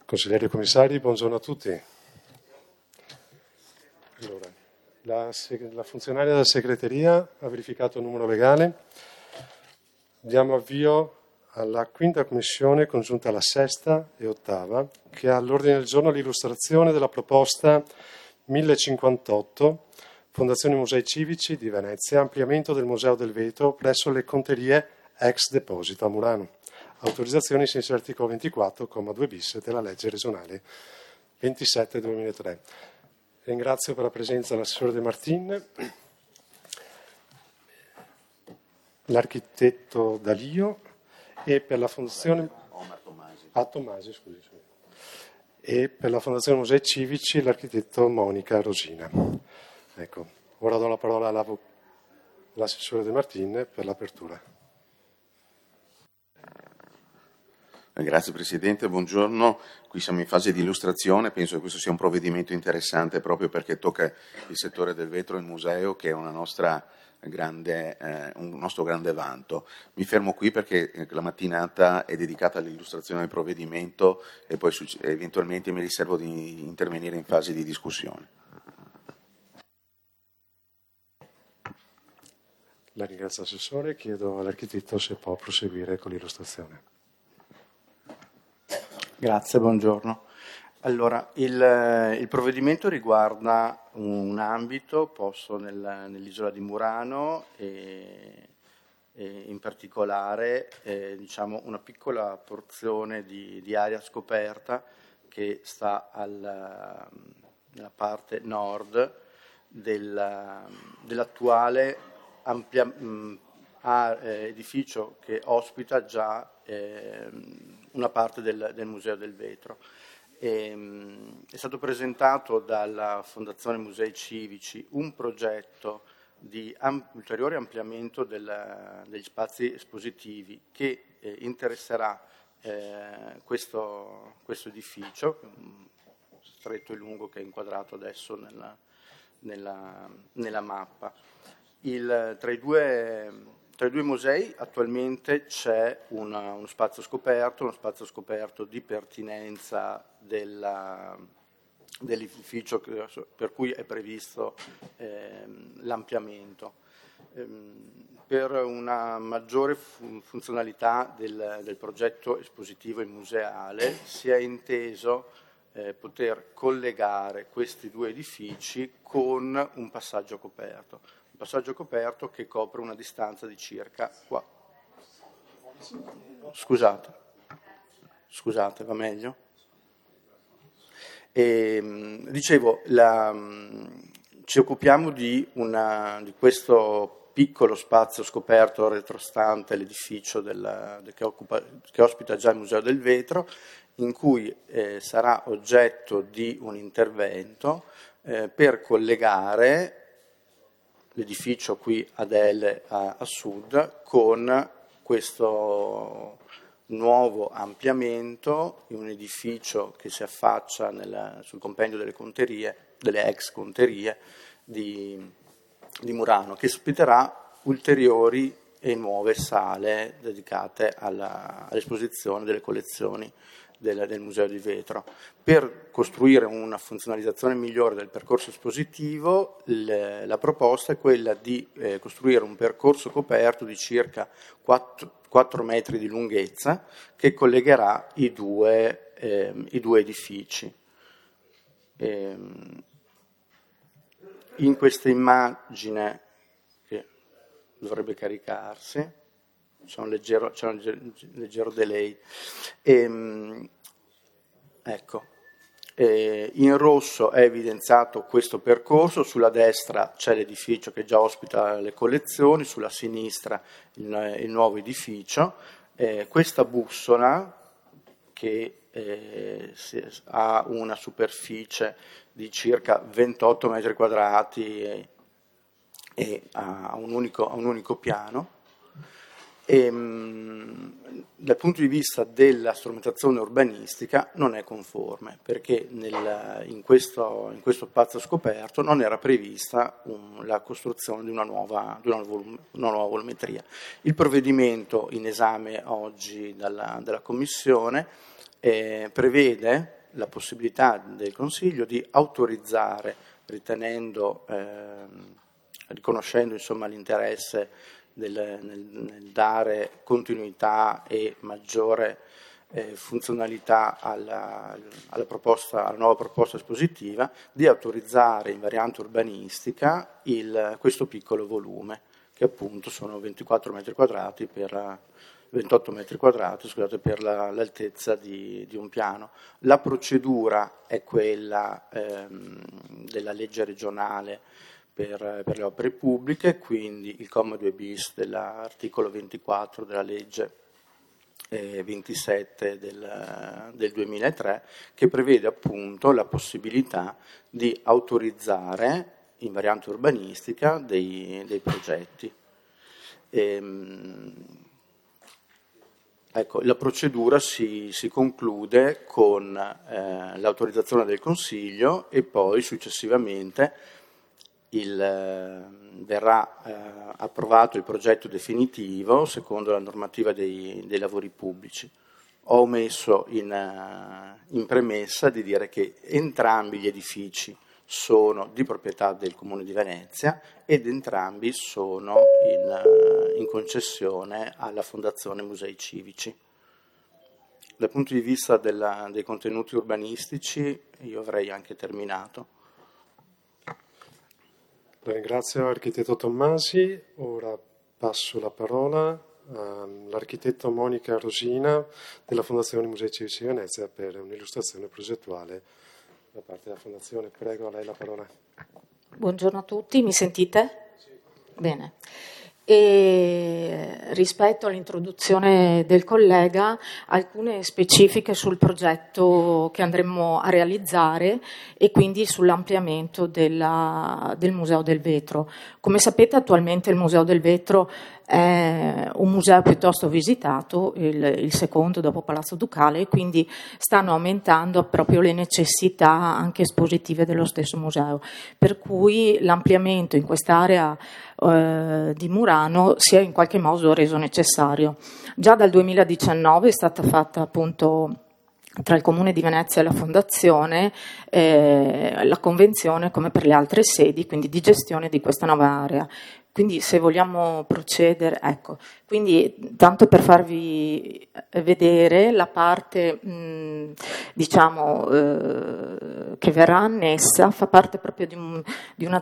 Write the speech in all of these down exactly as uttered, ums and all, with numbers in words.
Consiglieri e commissari, buongiorno a tutti. Allora, la, la funzionaria della segreteria ha verificato il numero legale. Diamo avvio alla quinta commissione congiunta alla sesta e ottava, che ha all'ordine del giorno l'illustrazione della proposta mille cinquantotto, Fondazione Musei Civici di Venezia, ampliamento del Museo del Vetro presso le conterie ex deposito a Murano. Autorizzazione ai sensi dell'articolo ventiquattro, comma due bis della legge regionale ventisette duemilatré. Ringrazio per la presenza l'assessore De Martin, l'architetto Dalio e per la fondazione Omar Tomasi. Ah, Tomasi, scusi, scusi. E per la Fondazione Musei Civici l'architetto Monica Rosina. Ecco, ora do la parola all'assessore De Martin per l'apertura. Grazie Presidente, buongiorno. Qui siamo in fase di illustrazione, penso che questo sia un provvedimento interessante proprio perché tocca il settore del vetro e il museo, che è una nostra grande, eh, un nostro grande vanto. Mi fermo qui perché la mattinata è dedicata all'illustrazione del provvedimento e poi eventualmente mi riservo di intervenire in fase di discussione. La ringrazio Assessore, chiedo all'architetto se può proseguire con l'illustrazione. Grazie, buongiorno. Allora, il, il provvedimento riguarda un ambito posto nel, nell'isola di Murano e, e in particolare eh, diciamo una piccola porzione di, di area scoperta che sta alla, nella parte nord del, dell'attuale ampia, mh, a, eh, edificio che ospita già eh, una parte del, del Museo del Vetro. E, mh, è stato presentato dalla Fondazione Musei Civici un progetto di am- ulteriore ampliamento del, degli spazi espositivi che eh, interesserà eh, questo, questo edificio, stretto e lungo, che è inquadrato adesso nella, nella, nella mappa. Il, tra i due Tra i due musei attualmente c'è una, uno spazio scoperto, uno spazio scoperto di pertinenza della, dell'edificio per cui è previsto ehm, l'ampliamento. Ehm, per una maggiore fun- funzionalità del, del progetto espositivo e museale si è inteso eh, poter collegare questi due edifici con un passaggio coperto. Passaggio coperto che copre una distanza di circa qua. Scusate, scusate, va meglio? E, dicevo, la, ci occupiamo di, una, di questo piccolo spazio scoperto retrostante l'edificio del, del, che, occupa, che ospita già il Museo del Vetro, in cui eh, sarà oggetto di un intervento eh, per collegare l'edificio qui ad L a, a sud con questo nuovo ampliamento in un edificio che si affaccia nel, sul compendio delle conterie, delle ex conterie di, di Murano, che ospiterà ulteriori e nuove sale dedicate alla, all'esposizione delle collezioni del, del Museo di Vetro. Per costruire una funzionalizzazione migliore del percorso espositivo, le, la proposta è quella di eh, costruire un percorso coperto di circa quattro metri di lunghezza che collegherà i due, eh, i due edifici. E, in questa immagine, che dovrebbe caricarsi, c'è un leggero, c'è un leggero delay. E, ecco, e in rosso è evidenziato questo percorso, sulla destra c'è l'edificio che già ospita le collezioni, sulla sinistra il, il nuovo edificio. Eh, questa bussola, che eh, ha una superficie di circa ventotto metri quadrati e, e ha un unico, ha un unico piano, E, mh, dal punto di vista della strumentazione urbanistica non è conforme, perché nel, in, questo, in questo spazio scoperto non era prevista un, la costruzione di una nuova, di una, volum, una nuova volumetria. Il provvedimento in esame oggi dalla, dalla Commissione eh, prevede la possibilità del Consiglio di autorizzare, ritenendo, eh, riconoscendo insomma l'interesse del, nel, nel dare continuità e maggiore eh, funzionalità alla, alla, proposta, alla nuova proposta espositiva, di autorizzare in variante urbanistica il, questo piccolo volume, che appunto sono ventiquattro metri quadrati per ventotto metri quadrati, scusate, per la, l'altezza di, di un piano. La procedura è quella ehm, della legge regionale per, per le opere pubbliche, quindi il comma due bis dell'articolo ventiquattro della legge eh, ventisette del, del duemilatré, che prevede appunto la possibilità di autorizzare in variante urbanistica dei, dei progetti. Ehm, ecco, la procedura si, si conclude con eh, l'autorizzazione del Consiglio e poi successivamente il, eh, verrà eh, approvato il progetto definitivo secondo la normativa dei, dei lavori pubblici. Ho omesso in, uh, in premessa di dire che entrambi gli edifici sono di proprietà del Comune di Venezia ed entrambi sono in, in concessione alla Fondazione Musei Civici. Dal punto di vista della, dei contenuti urbanistici io avrei anche terminato. La ringrazio architetto Tommasi, ora passo la parola all'architetto Monica Rosina della Fondazione Musei Civici di Venezia per un'illustrazione progettuale da parte della Fondazione. Prego, a lei la parola. Buongiorno a tutti, mi sentite? Sì. Bene. E rispetto all'introduzione del collega, alcune specifiche sul progetto che andremo a realizzare e quindi sull'ampliamento della, del Museo del Vetro. Come sapete, attualmente il Museo del Vetro è un museo piuttosto visitato, il, il secondo dopo Palazzo Ducale, e quindi stanno aumentando proprio le necessità anche espositive dello stesso museo, per cui l'ampliamento in quest'area eh, di Murano si è in qualche modo reso necessario. Già dal duemiladiciannove è stata fatta appunto tra il Comune di Venezia e la Fondazione eh, la convenzione, come per le altre sedi, quindi di gestione di questa nuova area. Quindi se vogliamo procedere, ecco, quindi tanto per farvi vedere la parte mh, diciamo eh, che verrà annessa, fa parte proprio di, un, di una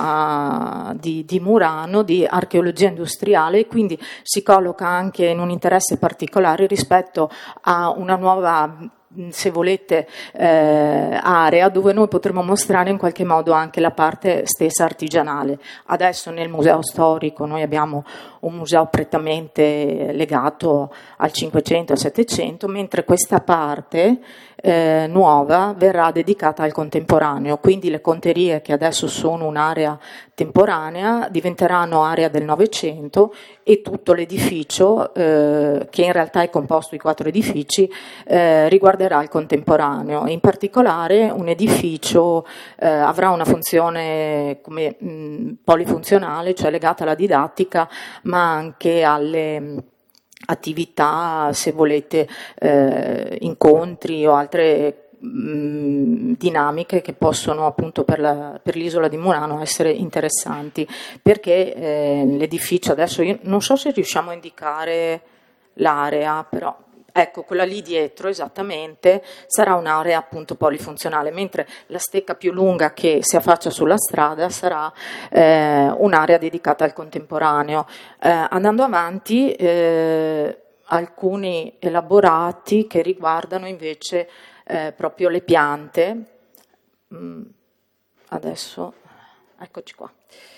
zona di, di Murano, di archeologia industriale, quindi si colloca anche in un interesse particolare rispetto a una nuova, se volete, eh, area dove noi potremo mostrare in qualche modo anche la parte stessa artigianale. Adesso nel museo storico noi abbiamo un museo prettamente legato al Cinquecento e al Settecento, mentre questa parte eh, nuova verrà dedicata al contemporaneo, quindi le conterie che adesso sono un'area temporanea diventeranno area del Novecento e tutto l'edificio, eh, che in realtà è composto di quattro edifici, eh, riguarderà il contemporaneo. In particolare un edificio eh, avrà una funzione come mh, polifunzionale, cioè legata alla didattica, ma anche alle mh, attività, se volete, eh, incontri o altre mh, dinamiche che possono appunto per, la, per l'isola di Murano essere interessanti, perché eh, l'edificio, adesso io non so se riusciamo a indicare l'area, però ecco, quella lì dietro esattamente sarà un'area appunto polifunzionale, mentre la stecca più lunga che si affaccia sulla strada sarà eh, un'area dedicata al contemporaneo. Eh, andando avanti, eh, alcuni elaborati che riguardano invece eh, proprio le piante. Mm, adesso, eccoci qua.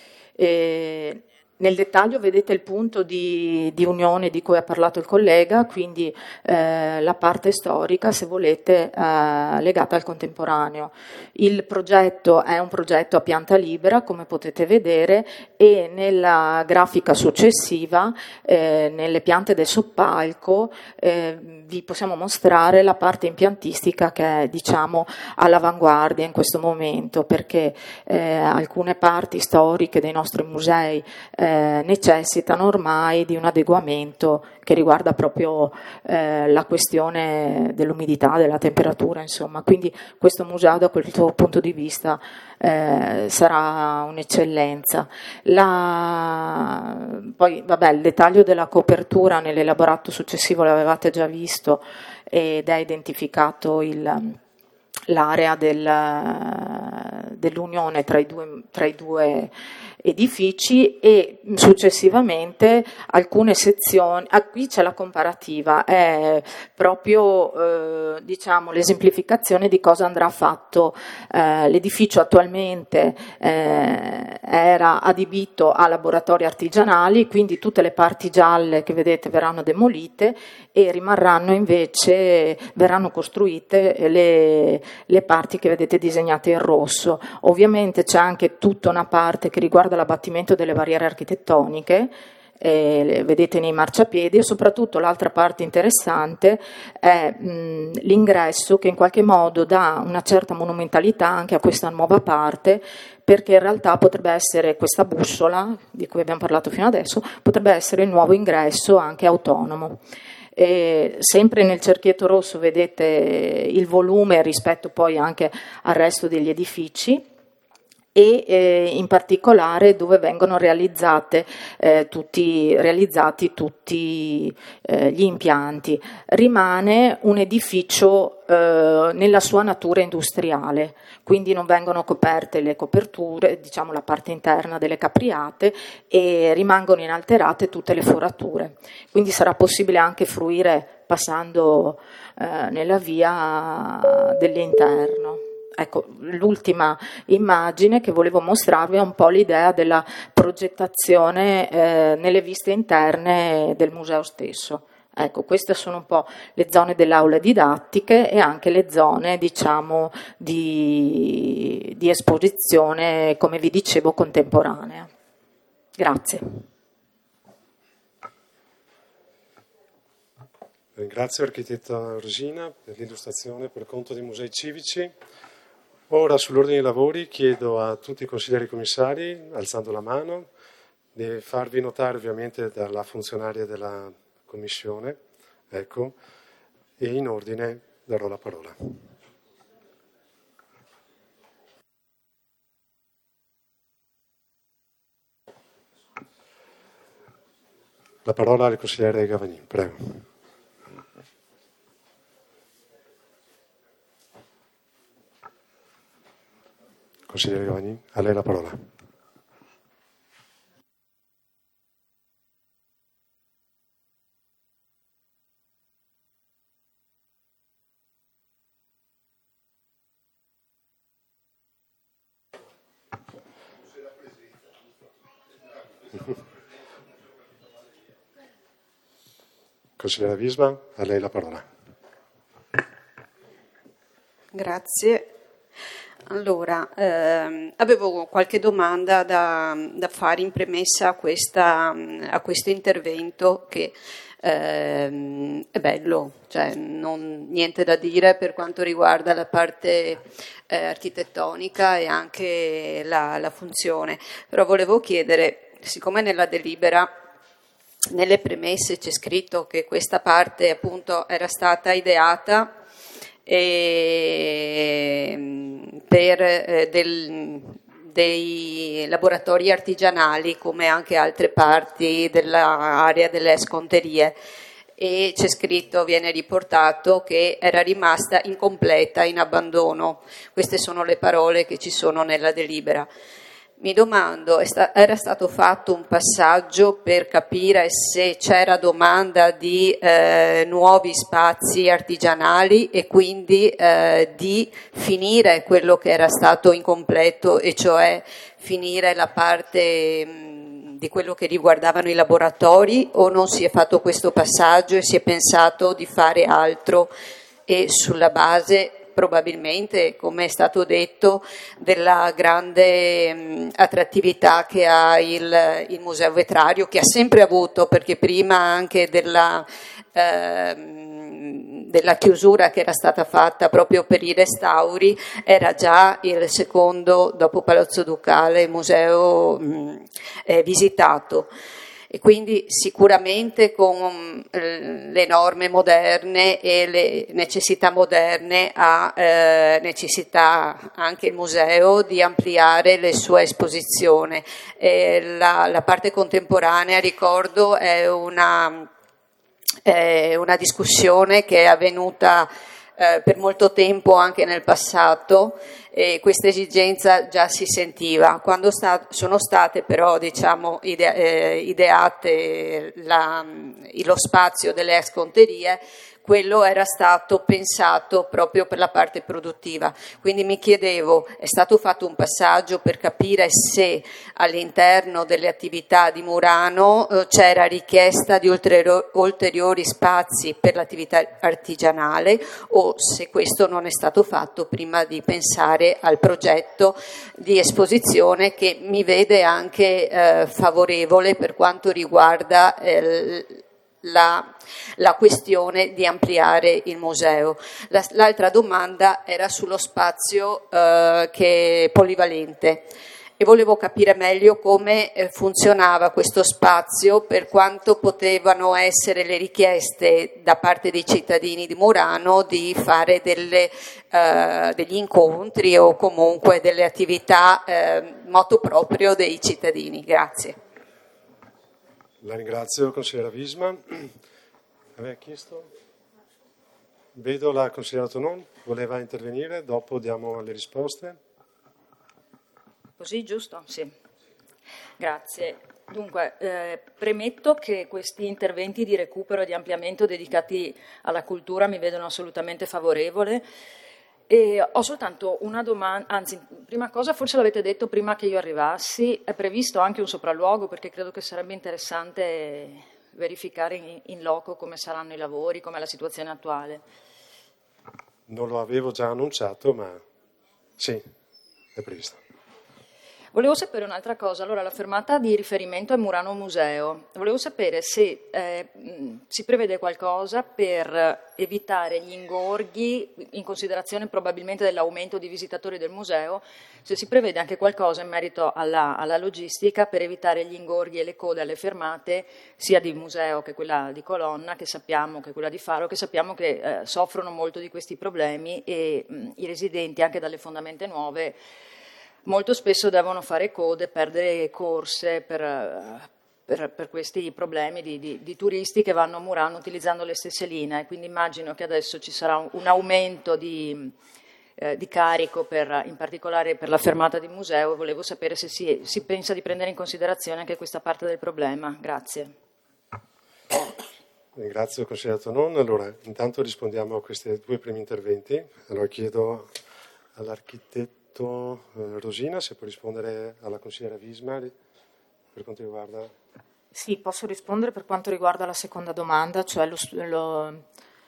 E, nel dettaglio vedete il punto di, di unione di cui ha parlato il collega, quindi eh, la parte storica, se volete, eh, legata al contemporaneo. Il progetto è un progetto a pianta libera, come potete vedere, e nella grafica successiva, eh, nelle piante del soppalco, eh, vi possiamo mostrare la parte impiantistica che è, diciamo, all'avanguardia in questo momento, perché eh, alcune parti storiche dei nostri musei eh, eh, necessitano ormai di un adeguamento che riguarda proprio eh, la questione dell'umidità, della temperatura, insomma. Quindi questo museo da questo punto di vista eh, sarà un'eccellenza. La... Poi vabbè, il dettaglio della copertura nell'elaborato successivo l'avevate già visto ed è identificato il, l'area del, dell'unione tra i due, tra i due edifici e successivamente alcune sezioni. Ah, qui c'è la comparativa, è proprio eh, diciamo l'esemplificazione di cosa andrà fatto. Eh, l'edificio attualmente eh, era adibito a laboratori artigianali, quindi tutte le parti gialle che vedete verranno demolite e rimarranno invece, verranno costruite le, le parti che vedete disegnate in rosso. Ovviamente c'è anche tutta una parte che riguarda l'abbattimento delle barriere architettoniche, eh, vedete nei marciapiedi, e soprattutto l'altra parte interessante è mh, l'ingresso che in qualche modo dà una certa monumentalità anche a questa nuova parte, perché in realtà potrebbe essere questa bussola di cui abbiamo parlato fino adesso, potrebbe essere il nuovo ingresso anche autonomo. E sempre nel cerchietto rosso vedete il volume rispetto poi anche al resto degli edifici, e eh, in particolare dove vengono realizzate, eh, tutti, realizzati tutti eh, gli impianti. Rimane un edificio eh, nella sua natura industriale, quindi non vengono coperte le coperture, diciamo la parte interna delle capriate, e rimangono inalterate tutte le forature. Quindi sarà possibile anche fruire passando eh, nella via dell'interno. Ecco, l'ultima immagine che volevo mostrarvi è un po' l'idea della progettazione eh, nelle viste interne del museo stesso. Ecco, queste sono un po' le zone delle aule didattiche e anche le zone, diciamo, di, di esposizione, come vi dicevo, contemporanea. Grazie. Ringrazio l'architetto Rosina per l'illustrazione per conto dei musei civici. Ora sull'ordine dei lavori chiedo a tutti i consiglieri commissari, alzando la mano, di farvi notare ovviamente dalla funzionaria della commissione, ecco, e in ordine darò la parola. La parola al consigliere Gavanin, prego. Consigliere Gavanin, a lei la parola. Consigliere Visma, a lei la parola. Grazie. Allora, ehm, avevo qualche domanda da, da fare in premessa a, questa, a questo intervento che ehm, è bello, cioè non, niente da dire per quanto riguarda la parte eh, architettonica e anche la, la funzione, però volevo chiedere, siccome nella delibera, nelle premesse c'è scritto che questa parte appunto era stata ideata E per eh, del, dei laboratori artigianali come anche altre parti dell'area delle sconterie, e c'è scritto, viene riportato che era rimasta incompleta, in abbandono. Queste sono le parole che ci sono nella delibera. Mi domando, era stato fatto un passaggio per capire se c'era domanda di eh, nuovi spazi artigianali e quindi eh, di finire quello che era stato incompleto, e cioè finire la parte mh, di quello che riguardavano i laboratori, o non si è fatto questo passaggio e si è pensato di fare altro e sulla base probabilmente, come è stato detto, della grande mh, attrattività che ha il, il Museo Vetrario, che ha sempre avuto, perché prima anche della, eh, della chiusura che era stata fatta proprio per i restauri, era già il secondo, dopo Palazzo Ducale, museo mh, eh, visitato. E quindi sicuramente con le norme moderne e le necessità moderne ha eh, necessità anche il museo di ampliare le sue esposizioni. Eh, la, la parte contemporanea, ricordo, è una, è una discussione che è avvenuta eh, per molto tempo anche nel passato, e questa esigenza già si sentiva. Quando sta, sono state però diciamo, ide, eh, ideate la, lo spazio delle ex conterie, quello era stato pensato proprio per la parte produttiva. Quindi mi chiedevo, è stato fatto un passaggio per capire se all'interno delle attività di Murano eh, c'era richiesta di ulteriori, ulteriori spazi per l'attività artigianale, o se questo non è stato fatto prima di pensare al progetto di esposizione, che mi vede anche eh, favorevole per quanto riguarda eh, La, la questione di ampliare il museo. La, l'altra domanda era sullo spazio eh, che è polivalente, e volevo capire meglio come eh, funzionava questo spazio, per quanto potevano essere le richieste da parte dei cittadini di Murano di fare delle, eh, degli incontri o comunque delle attività eh, moto proprio dei cittadini. Grazie. La ringrazio, consigliera Visma. Aveva chiesto? Vedo la consigliera Tonon, voleva intervenire, dopo diamo le risposte. Così, giusto? Sì. Grazie. Dunque, eh, premetto che questi interventi di recupero e di ampliamento dedicati alla cultura mi vedono assolutamente favorevole. E ho soltanto una domanda, anzi, prima cosa, forse l'avete detto prima che io arrivassi, è previsto anche un sopralluogo, perché credo che sarebbe interessante verificare in, in loco come saranno i lavori, com'è la situazione attuale. Non lo avevo già annunciato, ma sì, è previsto. Volevo sapere un'altra cosa. Allora, la fermata di riferimento è Murano Museo. Volevo sapere se eh, si prevede qualcosa per evitare gli ingorghi, in considerazione probabilmente dell'aumento di visitatori del museo, se si prevede anche qualcosa in merito alla, alla logistica per evitare gli ingorghi e le code alle fermate, sia di museo che quella di Colonna, che sappiamo, che quella di Faro, che sappiamo che eh, soffrono molto di questi problemi, e mh, i residenti anche dalle fondamente nuove molto spesso devono fare code, perdere corse per, per, per questi problemi di, di, di turisti che vanno a Murano utilizzando le stesse linee. Quindi immagino che adesso ci sarà un, un aumento di, eh, di carico, per, in particolare per la fermata di museo, e volevo sapere se si, si pensa di prendere in considerazione anche questa parte del problema. Grazie. Ringrazio il consigliere Tonon. Allora, intanto rispondiamo a questi due primi interventi. Allora chiedo all'architetto Rosina se può rispondere alla consigliera Visma per quanto riguarda. Sì, posso rispondere per quanto riguarda la seconda domanda, cioè lo, lo,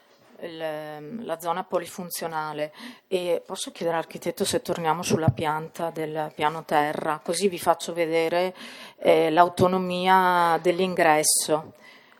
il, la zona polifunzionale, e posso chiedere all'architetto se torniamo sulla pianta del piano terra, così vi faccio vedere eh, l'autonomia dell'ingresso.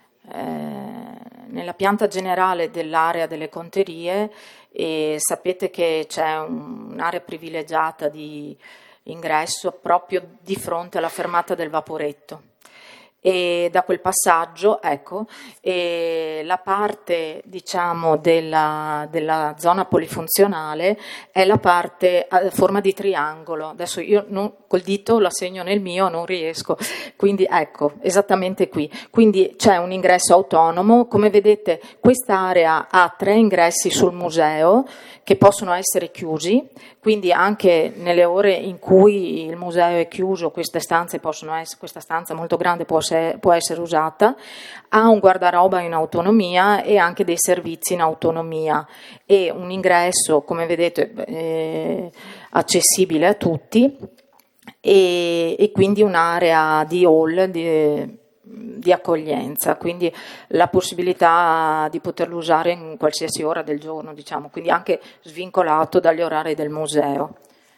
Eh, nella pianta generale dell'area delle conterie, e sapete che c'è un, un'area privilegiata di ingresso proprio di fronte alla fermata del Vaporetto, e da quel passaggio, ecco, e la parte diciamo della, della zona polifunzionale è la parte a forma di triangolo. Adesso io non, col dito la segno nel mio, non riesco, quindi ecco, esattamente qui. Quindi c'è un ingresso autonomo. Come vedete, quest'area ha tre ingressi sul museo che possono essere chiusi, quindi anche nelle ore in cui il museo è chiuso queste stanze possono essere, questa stanza molto grande può essere, può essere usata, ha un guardaroba in autonomia e anche dei servizi in autonomia, e un ingresso, come vedete, eh, accessibile a tutti, e, e quindi un'area di hall di, di accoglienza, quindi la possibilità di poterlo usare in qualsiasi ora del giorno, diciamo, quindi anche svincolato dagli orari del museo.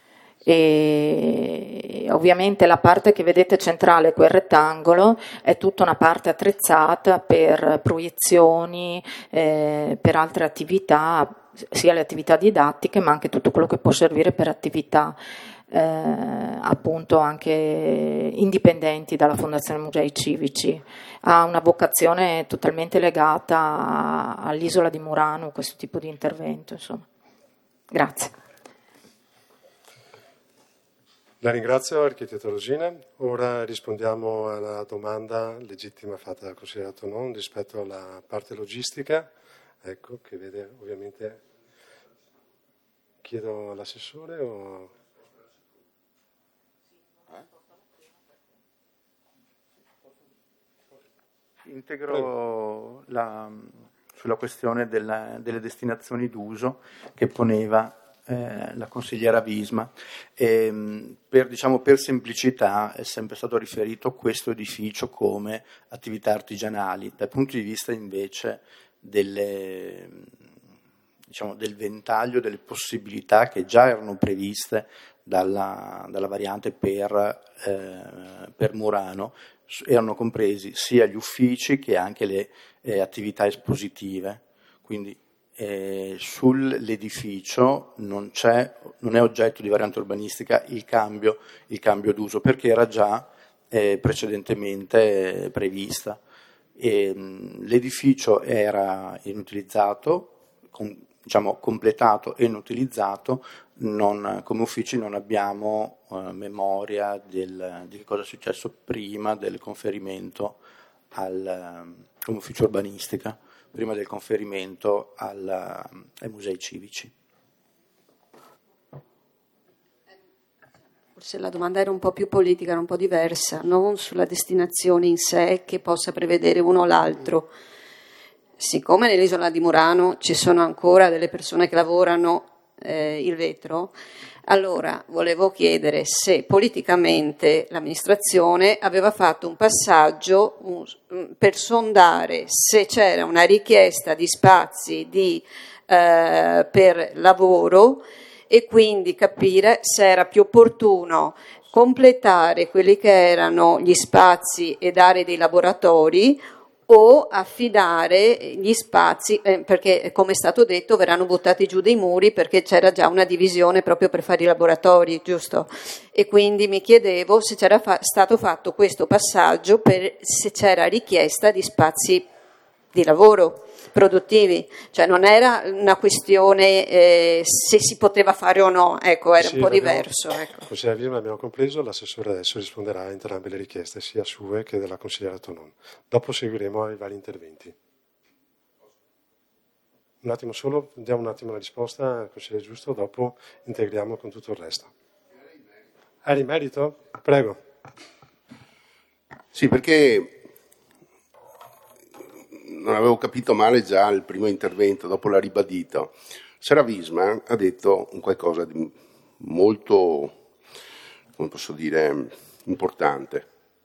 E ovviamente la parte che vedete centrale, quel rettangolo, è tutta una parte attrezzata per proiezioni, eh, per altre attività, sia le attività didattiche ma anche tutto quello che può servire per attività eh, appunto anche indipendenti dalla Fondazione Musei Civici. Ha una vocazione totalmente legata all'isola di Murano, questo tipo di intervento, insomma. Grazie. La ringrazio, architetto Rosina. Ora rispondiamo alla domanda legittima fatta dal consigliere Tonon rispetto alla parte logistica, ecco, che vede ovviamente. Chiedo all'assessore o... Integro la, sulla questione della, delle destinazioni d'uso che poneva Eh, la consigliera Visma. E, per, diciamo, per semplicità è sempre stato riferito questo edificio come attività artigianali. Dal punto di vista invece delle, diciamo, del ventaglio delle possibilità che già erano previste dalla, dalla variante per, eh, per Murano, erano compresi sia gli uffici che anche le eh, attività espositive. Quindi Eh, sull'edificio non, c'è, non è oggetto di variante urbanistica il cambio, il cambio d'uso, perché era già eh, precedentemente eh, prevista. E, mh, l'edificio era inutilizzato, con, diciamo completato e inutilizzato, non, come uffici non abbiamo eh, memoria del, di che cosa è successo prima del conferimento al, come ufficio urbanistica. prima del conferimento al, ai musei civici. Forse la domanda era un po' più politica, era un po' diversa, non sulla destinazione in sé che possa prevedere uno o l'altro. Siccome nell'isola di Murano ci sono ancora delle persone che lavorano eh, il vetro, allora volevo chiedere se politicamente l'amministrazione aveva fatto un passaggio un, per sondare se c'era una richiesta di spazi di, eh, per lavoro e quindi capire se era più opportuno completare quelli che erano gli spazi e dare dei laboratori o affidare gli spazi, eh, perché come è stato detto verranno buttati giù dei muri perché c'era già una divisione proprio per fare i laboratori, giusto? E quindi mi chiedevo se c'era fa- stato fatto questo passaggio, per se c'era richiesta di spazi di lavoro produttivi, cioè non era una questione eh, se si poteva fare o no, ecco, era sì, un po' diverso. Ecco. Consigliera Visma, abbiamo compreso, l'assessore adesso risponderà a entrambe le richieste, sia sue che della consigliera Tonon. Dopo seguiremo i vari interventi. Un attimo solo, diamo un attimo la risposta al consigliere Giusto, dopo integriamo con tutto il resto. Era in merito? Prego. Sì, perché non avevo capito male già il primo intervento, dopo l'ha ribadito. Sera Visma ha detto un qualcosa di molto, come posso dire, importante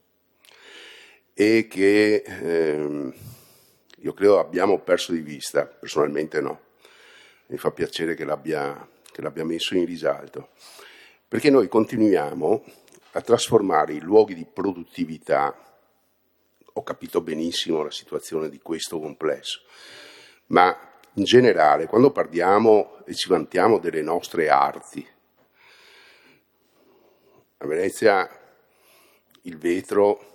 e che eh, io credo abbiamo perso di vista, personalmente no. Mi fa piacere che l'abbia, che l'abbia messo in risalto, perché noi continuiamo a trasformare i luoghi di produttività. Ho capito benissimo la situazione di questo complesso, ma in generale, quando parliamo e ci vantiamo delle nostre arti, a Venezia il vetro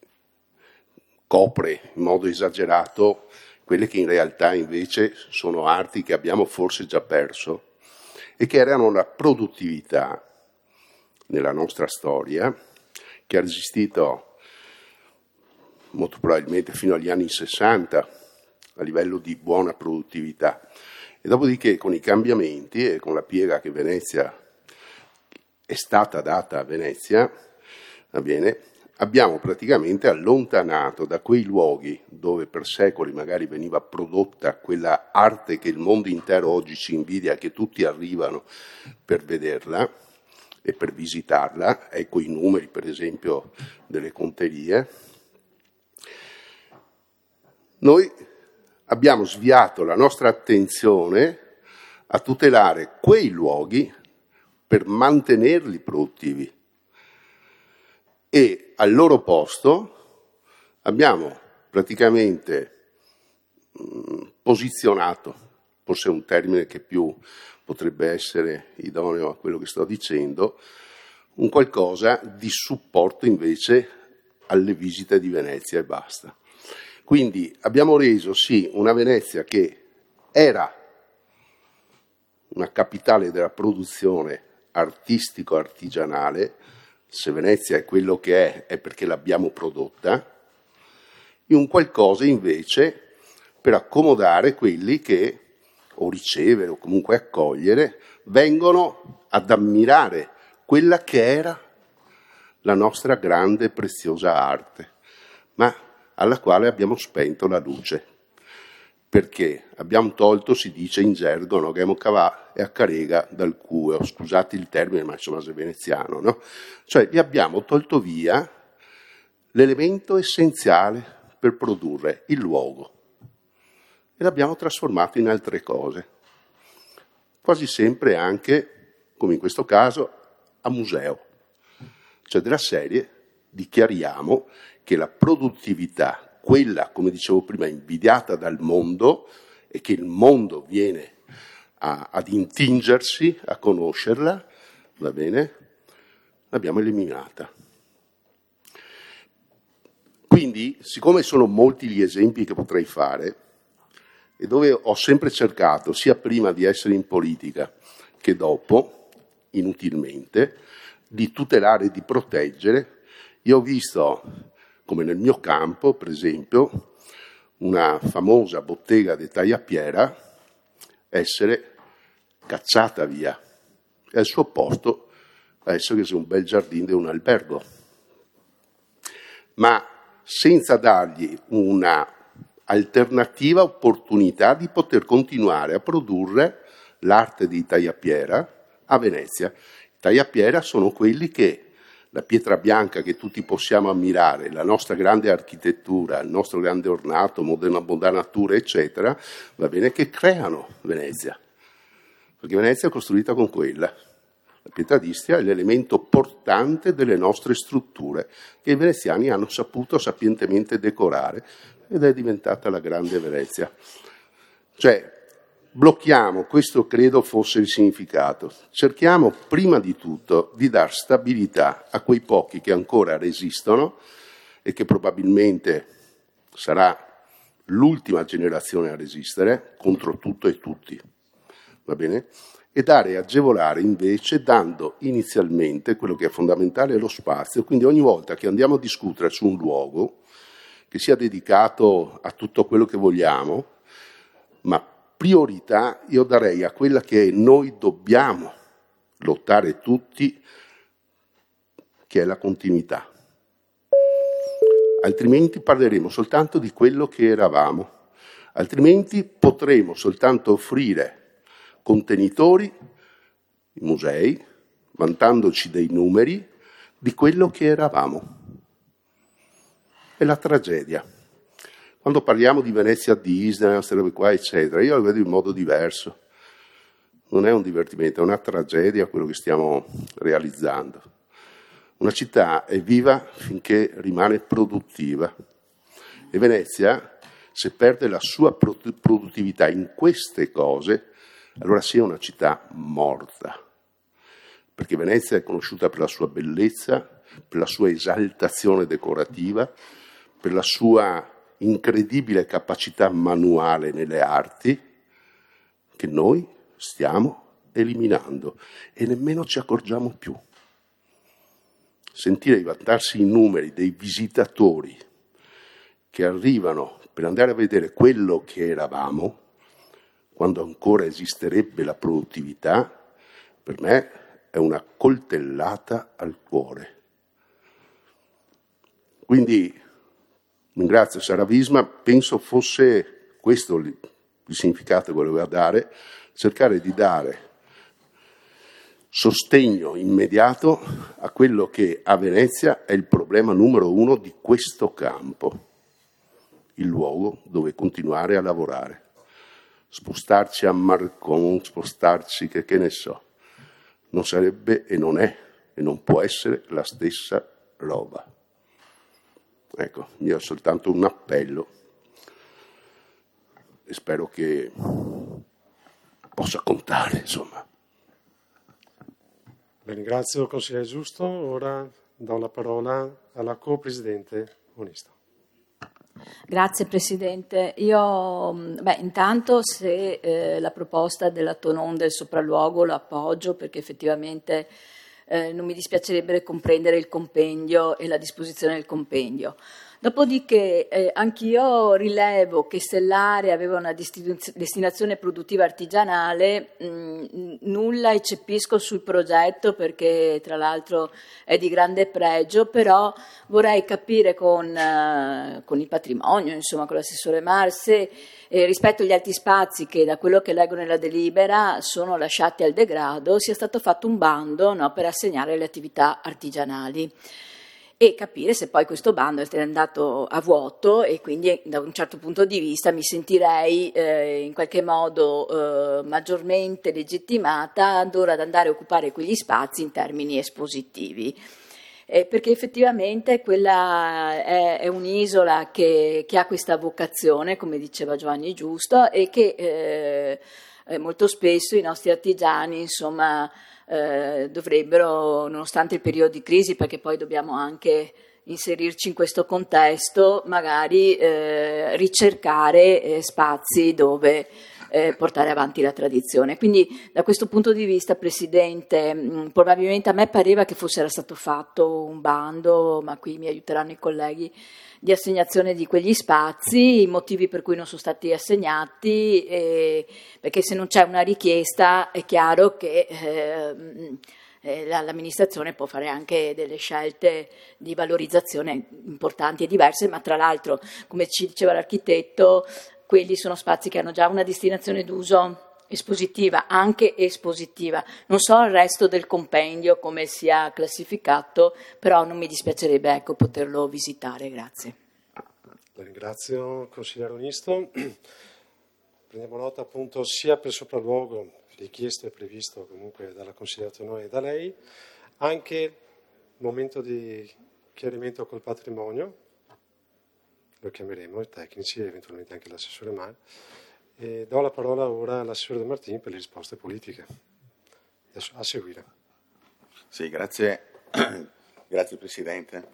copre in modo esagerato quelle che in realtà invece sono arti che abbiamo forse già perso e che erano la produttività nella nostra storia, che ha resistito molto probabilmente fino agli anni sessanta a livello di buona produttività, e dopodiché con i cambiamenti e con la piega che Venezia è stata data a Venezia, va bene, abbiamo praticamente allontanato da quei luoghi dove per secoli magari veniva prodotta quella arte che il mondo intero oggi ci invidia, che tutti arrivano per vederla e per visitarla, ecco i numeri per esempio delle conterie. noi abbiamo sviato la nostra attenzione a tutelare quei luoghi per mantenerli produttivi e al loro posto abbiamo praticamente mh, posizionato, forse è un termine che più potrebbe essere idoneo a quello che sto dicendo, un qualcosa di supporto invece alle visite di Venezia e basta. Quindi abbiamo reso sì una Venezia che era una capitale della produzione artistico-artigianale, se Venezia è quello che è, è perché l'abbiamo prodotta, in un qualcosa invece per accomodare quelli che, o ricevere o comunque accogliere, vengono ad ammirare quella che era la nostra grande e preziosa arte, ma alla quale abbiamo spento la luce. Perché abbiamo tolto, si dice in gergo, no? Gemo cavà e a carega dal cueo, scusate il termine, ma insomma se è veneziano, no? Cioè gli abbiamo tolto via l'elemento essenziale per produrre il luogo e l'abbiamo trasformato in altre cose, quasi sempre anche, come in questo caso, a museo. Cioè della serie dichiariamo che la produttività, quella, come dicevo prima, invidiata dal mondo e che il mondo viene a, ad intingersi, a conoscerla, va bene, l'abbiamo eliminata. Quindi, siccome sono molti gli esempi che potrei fare, e dove ho sempre cercato, sia prima di essere in politica che dopo, inutilmente, di tutelare e di proteggere, io ho visto, come nel mio campo, per esempio, una famosa bottega di Tagliapiera essere cacciata via e al suo posto adesso che c'è un bel giardino e un albergo, ma senza dargli una alternativa opportunità di poter continuare a produrre l'arte di Tagliapiera a Venezia. Tagliapiera sono quelli che la pietra bianca che tutti possiamo ammirare, la nostra grande architettura, il nostro grande ornato, moderna modanatura, eccetera, va bene, che creano Venezia. Perché Venezia è costruita con quella. La pietra d'Istria è l'elemento portante delle nostre strutture, che i veneziani hanno saputo sapientemente decorare, ed è diventata la grande Venezia. Cioè, blocchiamo, questo credo fosse il significato, cerchiamo prima di tutto di dar stabilità a quei pochi che ancora resistono e che probabilmente sarà l'ultima generazione a resistere contro tutto e tutti, va bene? E dare e agevolare invece dando inizialmente quello che è fondamentale è lo spazio, quindi ogni volta che andiamo a discutere su un luogo che sia dedicato a tutto quello che vogliamo, ma priorità io darei a quella che noi dobbiamo lottare tutti, che è la continuità. Altrimenti parleremo soltanto di quello che eravamo, altrimenti potremo soltanto offrire contenitori, i musei, vantandoci dei numeri di quello che eravamo. È la tragedia. Quando parliamo di Venezia Disney, queste robe qua, eccetera, io lo vedo in modo diverso. Non è un divertimento, è una tragedia quello che stiamo realizzando. Una città è viva finché rimane produttiva. E Venezia, se perde la sua produttività in queste cose, allora sia una città morta. Perché Venezia è conosciuta per la sua bellezza, per la sua esaltazione decorativa, per la sua incredibile capacità manuale nelle arti, che noi stiamo eliminando e nemmeno ci accorgiamo più. Sentire vantarsi i numeri dei visitatori che arrivano per andare a vedere quello che eravamo, quando ancora esisterebbe la produttività, per me è una coltellata al cuore. Quindi ringrazio Sara Visma, penso fosse questo il, il significato che voleva dare, cercare di dare sostegno immediato a quello che a Venezia è il problema numero uno di questo campo, il luogo dove continuare a lavorare. Spostarci a Marcon, spostarci che, che ne so, non sarebbe e non è e non può essere la stessa roba. Ecco, io ho soltanto un appello e spero che possa contare, insomma. Bene, grazie al consigliere Giusto. Ora do la parola alla co-presidente Onisto. Grazie Presidente. Io, beh, intanto se eh, la proposta della Tonon del sopralluogo lo appoggio, perché effettivamente eh, non mi dispiacerebbe comprendere il compendio e la disposizione del compendio. Dopodiché eh, anch'io rilevo che se l'area aveva una destinazione produttiva artigianale, mh, nulla eccepisco sul progetto perché tra l'altro è di grande pregio, però vorrei capire con, uh, con il patrimonio, insomma con l'assessore Marse, eh, rispetto agli altri spazi che da quello che leggo nella delibera sono lasciati al degrado, sia stato fatto un bando, no, per assegnare le attività artigianali. E capire se poi questo bando è andato a vuoto e quindi da un certo punto di vista mi sentirei eh, in qualche modo eh, maggiormente legittimata ad ora ad andare a occupare quegli spazi in termini espositivi. Eh, perché effettivamente quella è, è un'isola che, che ha questa vocazione, come diceva Giovanni Giusto, e che eh, molto spesso i nostri artigiani, insomma, Eh, dovrebbero, nonostante il periodo di crisi, perché poi dobbiamo anche inserirci in questo contesto, magari eh, ricercare eh, spazi dove eh, portare avanti la tradizione. Quindi da questo punto di vista, Presidente, mh, probabilmente a me pareva che fosse era stato fatto un bando, ma qui mi aiuteranno i colleghi, di assegnazione di quegli spazi, i motivi per cui non sono stati assegnati, eh, perché se non c'è una richiesta è chiaro che eh, eh, l'amministrazione può fare anche delle scelte di valorizzazione importanti e diverse, ma tra l'altro, come ci diceva l'architetto, quelli sono spazi che hanno già una destinazione d'uso espositiva, anche espositiva. Non so il resto del compendio come sia classificato, però non mi dispiacerebbe, ecco, poterlo visitare. Grazie. La ringrazio, consigliere Onisto. Prendiamo nota appunto sia per sopralluogo richiesto e previsto comunque dalla consigliera Tonone e da lei, anche momento di chiarimento col patrimonio, lo chiameremo i tecnici e eventualmente anche l'assessore Mar. E do la parola ora all'assessore De Martini per le risposte politiche. Adesso a seguire. Sì, grazie, grazie Presidente.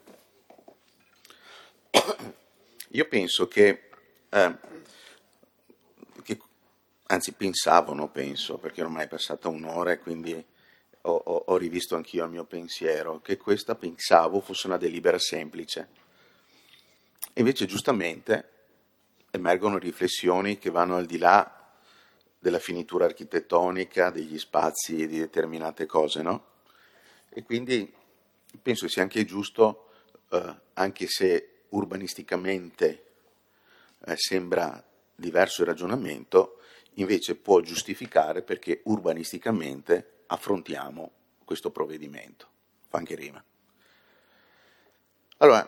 Io penso che, eh, che, anzi pensavo, non penso, perché ormai è passata un'ora e quindi ho, ho, ho rivisto anch'io il mio pensiero, che questa pensavo fosse una delibera semplice. Invece giustamente emergono riflessioni che vanno al di là della finitura architettonica, degli spazi e di determinate cose, no? E quindi penso sia anche giusto, eh, anche se urbanisticamente eh, sembra diverso il ragionamento, invece può giustificare perché urbanisticamente affrontiamo questo provvedimento. Fa anche rima. Allora,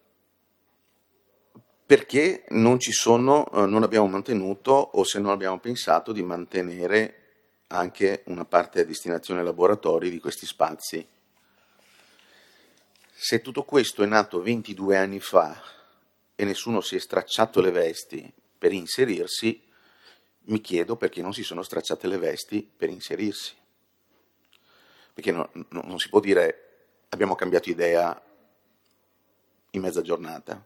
perché non ci sono, eh, non abbiamo mantenuto, o se non abbiamo pensato di mantenere anche una parte a destinazione laboratori di questi spazi? Se tutto questo è nato ventidue anni fa e nessuno si è stracciato le vesti per inserirsi, mi chiedo perché non si sono stracciate le vesti per inserirsi. Perché no, no, non si può dire abbiamo cambiato idea in mezza giornata.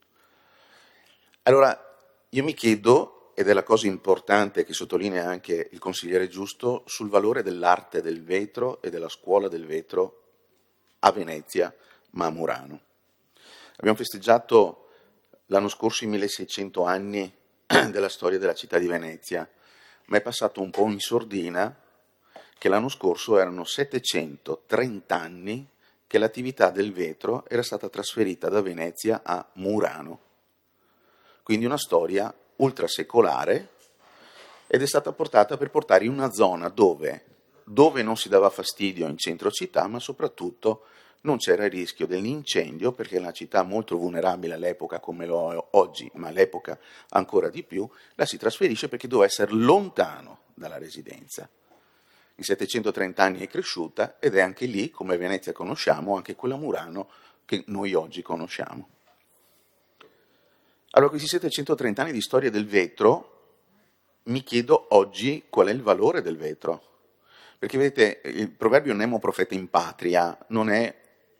Allora, io mi chiedo, ed è la cosa importante che sottolinea anche il consigliere Giusto, sul valore dell'arte del vetro e della scuola del vetro a Venezia, ma a Murano. Abbiamo festeggiato l'anno scorso i milleseicento anni della storia della città di Venezia, ma è passato un po' in sordina che l'anno scorso erano settecentotrenta anni che l'attività del vetro era stata trasferita da Venezia a Murano. Quindi una storia ultrasecolare, ed è stata portata per portare in una zona dove, dove non si dava fastidio in centro città, ma soprattutto non c'era il rischio dell'incendio, perché la città molto vulnerabile all'epoca come lo è oggi, ma all'epoca ancora di più, la si trasferisce perché doveva essere lontano dalla residenza. In settecentotrenta anni è cresciuta ed è anche lì, come Venezia conosciamo, anche quella Murano che noi oggi conosciamo. Allora, questi settecentotrenta anni di storia del vetro, mi chiedo oggi qual è il valore del vetro. Perché vedete, il proverbio nemo profeta in patria non è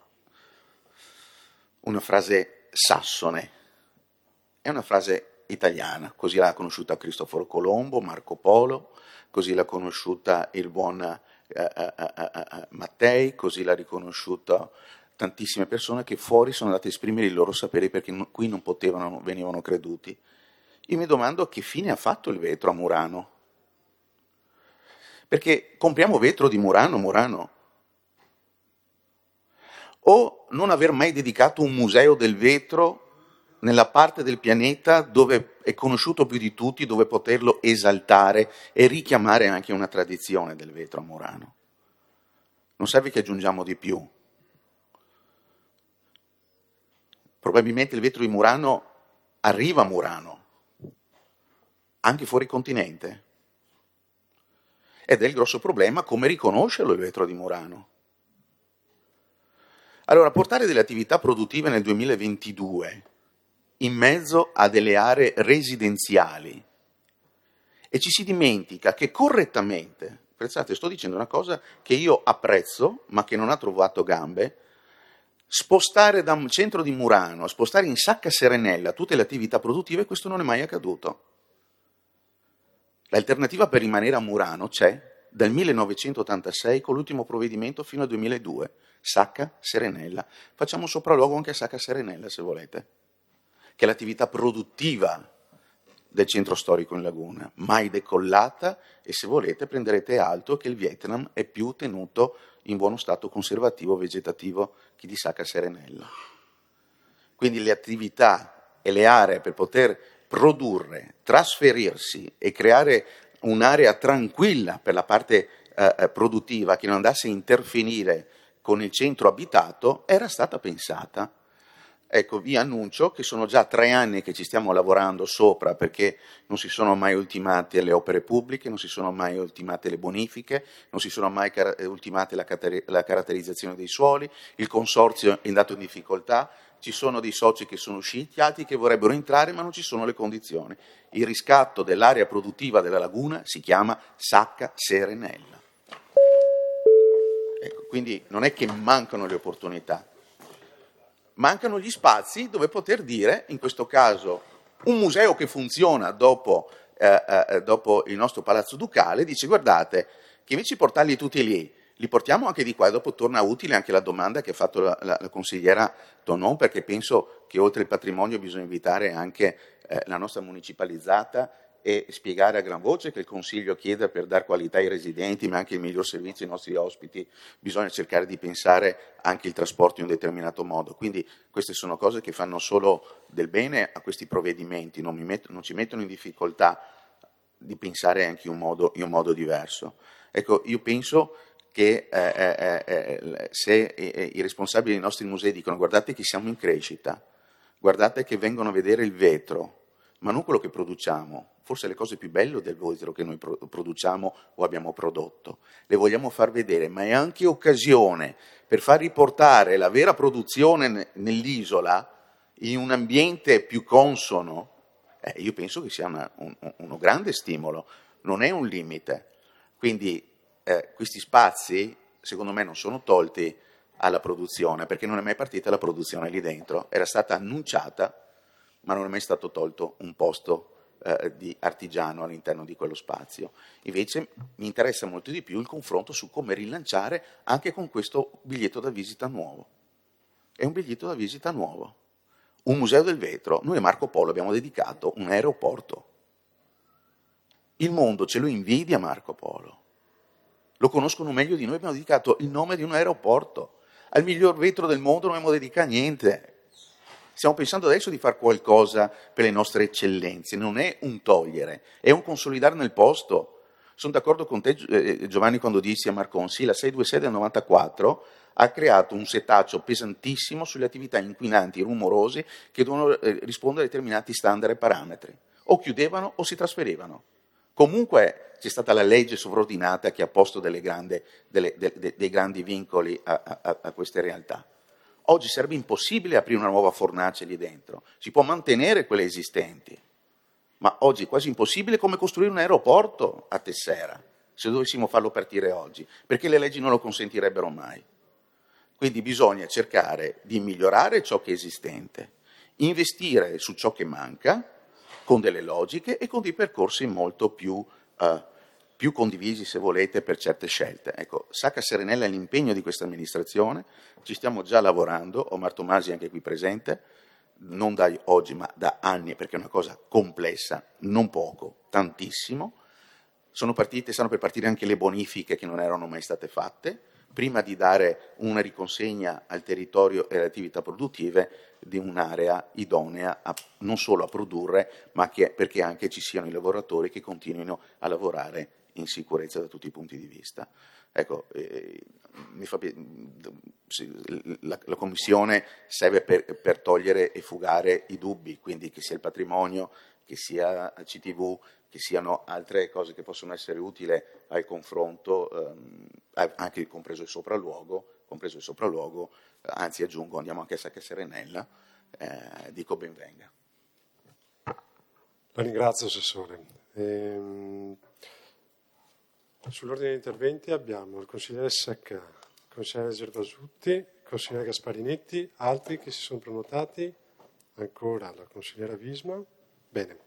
una frase sassone, è una frase italiana. Così l'ha conosciuta Cristoforo Colombo, Marco Polo, così l'ha conosciuta il buon eh, eh, eh, Mattei, così l'ha riconosciuta tantissime persone che fuori sono andate a esprimere il loro sapere perché no, qui non potevano, non venivano creduti. Io mi domando che fine ha fatto il vetro a Murano. Perché compriamo vetro di Murano, Murano. O non aver mai dedicato un museo del vetro nella parte del pianeta dove è conosciuto più di tutti, dove poterlo esaltare e richiamare anche una tradizione del vetro a Murano. Non serve che aggiungiamo di più. Probabilmente il vetro di Murano arriva a Murano, anche fuori continente. Ed è il grosso problema come riconoscerlo il vetro di Murano. Allora, portare delle attività produttive nel duemilaventidue in mezzo a delle aree residenziali e ci si dimentica che correttamente, pensate, sto dicendo una cosa che io apprezzo ma che non ha trovato gambe, spostare da un centro di Murano, spostare in Sacca Serenella tutte le attività produttive, questo non è mai accaduto. L'alternativa per rimanere a Murano c'è dal millenovecentottantasei con l'ultimo provvedimento fino al duemiladue, Sacca Serenella. Facciamo un sopralluogo anche a Sacca Serenella se volete, che è l'attività produttiva del centro storico in Laguna, mai decollata e se volete prenderete alto che il Vietnam è più tenuto in buono stato conservativo vegetativo che di Sacca Serenella. Quindi le attività e le aree per poter produrre, trasferirsi e creare un'area tranquilla per la parte eh, produttiva che non andasse a interferire con il centro abitato era stata pensata. Ecco, vi annuncio che sono già tre anni che ci stiamo lavorando sopra perché non si sono mai ultimate le opere pubbliche, non si sono mai ultimate le bonifiche, non si sono mai car- ultimate la, car- la caratterizzazione dei suoli, il consorzio è andato in difficoltà, ci sono dei soci che sono usciti, altri che vorrebbero entrare ma non ci sono le condizioni. Il riscatto dell'area produttiva della laguna si chiama Sacca Serenella. Ecco, quindi non è che mancano le opportunità, mancano gli spazi dove poter dire, in questo caso, un museo che funziona dopo, eh, eh, dopo il nostro Palazzo Ducale, dice guardate, che invece di portarli tutti lì, li portiamo anche di qua e dopo torna utile anche la domanda che ha fatto la, la, la consigliera Tonon, perché penso che oltre il patrimonio bisogna invitare anche eh, la nostra municipalizzata e spiegare a gran voce che il Consiglio chiede per dar qualità ai residenti ma anche il miglior servizio ai nostri ospiti, bisogna cercare di pensare anche il trasporto in un determinato modo. Quindi queste sono cose che fanno solo del bene a questi provvedimenti, non, mi metto, non ci mettono in difficoltà di pensare anche in un modo, in un modo diverso. Ecco, io penso che eh, eh, eh, se eh, i responsabili dei nostri musei dicono guardate che siamo in crescita, guardate che vengono a vedere il vetro, ma non quello che produciamo, forse le cose più belle del vetro che noi produciamo o abbiamo prodotto, le vogliamo far vedere, ma è anche occasione per far riportare la vera produzione nell'isola in un ambiente più consono, eh, io penso che sia una, un, uno grande stimolo, non è un limite. Quindi eh, questi spazi, secondo me, non sono tolti alla produzione, perché non è mai partita la produzione lì dentro, era stata annunciata, ma non è mai stato tolto un posto eh, di artigiano all'interno di quello spazio. Invece mi interessa molto di più il confronto su come rilanciare anche con questo biglietto da visita nuovo. È un biglietto da visita nuovo. Un museo del vetro. Noi a Marco Polo abbiamo dedicato un aeroporto. Il mondo ce lo invidia Marco Polo. Lo conoscono meglio di noi, abbiamo dedicato il nome di un aeroporto. Al miglior vetro del mondo non abbiamo dedicato niente. Stiamo pensando adesso di fare qualcosa per le nostre eccellenze, non è un togliere, è un consolidare nel posto. Sono d'accordo con te, eh, Giovanni, quando dici a Marcon, sì, la sei due sei del novantaquattro ha creato un setaccio pesantissimo sulle attività inquinanti, rumorosi, che devono eh, rispondere a determinati standard e parametri. O chiudevano o si trasferivano. Comunque c'è stata la legge sovraordinata che ha posto delle grandi, delle, de, de, dei grandi vincoli a, a, a queste realtà. Oggi sarebbe impossibile aprire una nuova fornace lì dentro. Si può mantenere quelle esistenti, ma oggi è quasi impossibile come costruire un aeroporto a Tessera, se dovessimo farlo partire oggi, perché le leggi non lo consentirebbero mai. Quindi bisogna cercare di migliorare ciò che è esistente, investire su ciò che manca, con delle logiche e con dei percorsi molto più, uh, più condivisi, se volete, per certe scelte. Ecco, Sacca Serenella è l'impegno di questa amministrazione, ci stiamo già lavorando, Omar Tomasi è anche qui presente, non da oggi ma da anni, perché è una cosa complessa, non poco, tantissimo. Sono partite, stanno per partire anche le bonifiche che non erano mai state fatte, prima di dare una riconsegna al territorio e alle attività produttive di un'area idonea a, non solo a produrre, ma che, perché anche ci siano i lavoratori che continuino a lavorare in sicurezza da tutti i punti di vista. Ecco, eh, mi fa, la, la Commissione serve per, per togliere e fugare i dubbi, quindi che sia il patrimonio, che sia C T V, che siano altre cose che possono essere utili al confronto, ehm, anche compreso il sopralluogo, compreso il sopralluogo, anzi aggiungo, andiamo anche a Sacca Serenella, eh, dico ben venga. La ringrazio, Assessore. Ehm, sull'ordine degli interventi abbiamo il consigliere Sacca, il consigliere Gervasutti, il consigliere Gasparinetti, altri che si sono prenotati, ancora la consigliera Visma. Bene.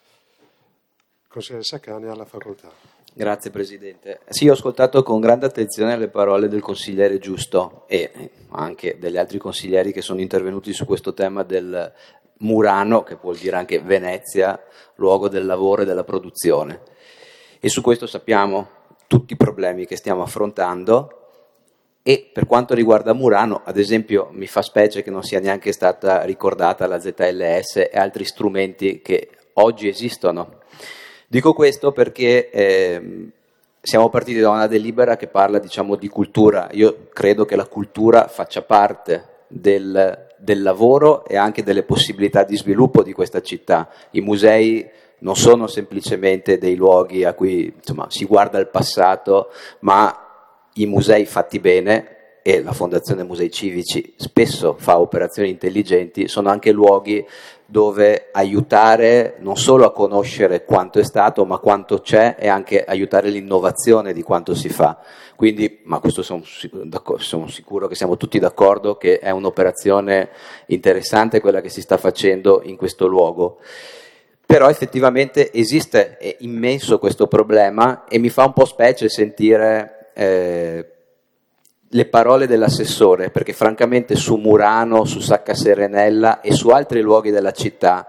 Consigliere Saccani ha la facoltà. Grazie Presidente. Sì, ho ascoltato con grande attenzione le parole del consigliere Giusto e anche degli altri consiglieri che sono intervenuti su questo tema del Murano, che vuol dire anche Venezia, luogo del lavoro e della produzione. E su questo sappiamo tutti i problemi che stiamo affrontando. E per quanto riguarda Murano, ad esempio, mi fa specie che non sia neanche stata ricordata la Z L S e altri strumenti che oggi esistono. Dico questo perché eh, siamo partiti da una delibera che parla, diciamo, di cultura. Io credo che la cultura faccia parte del, del lavoro e anche delle possibilità di sviluppo di questa città. I musei non sono semplicemente dei luoghi a cui, insomma, si guarda il passato, ma i musei fatti bene, e la Fondazione Musei Civici spesso fa operazioni intelligenti, sono anche luoghi dove aiutare non solo a conoscere quanto è stato, ma quanto c'è, e anche aiutare l'innovazione di quanto si fa. Quindi, ma questo sono, sono sicuro che siamo tutti d'accordo che è un'operazione interessante quella che si sta facendo in questo luogo. Però effettivamente esiste, è immenso questo problema, e mi fa un po' specie sentire eh, le parole dell'assessore, perché francamente su Murano, su Sacca Serenella e su altri luoghi della città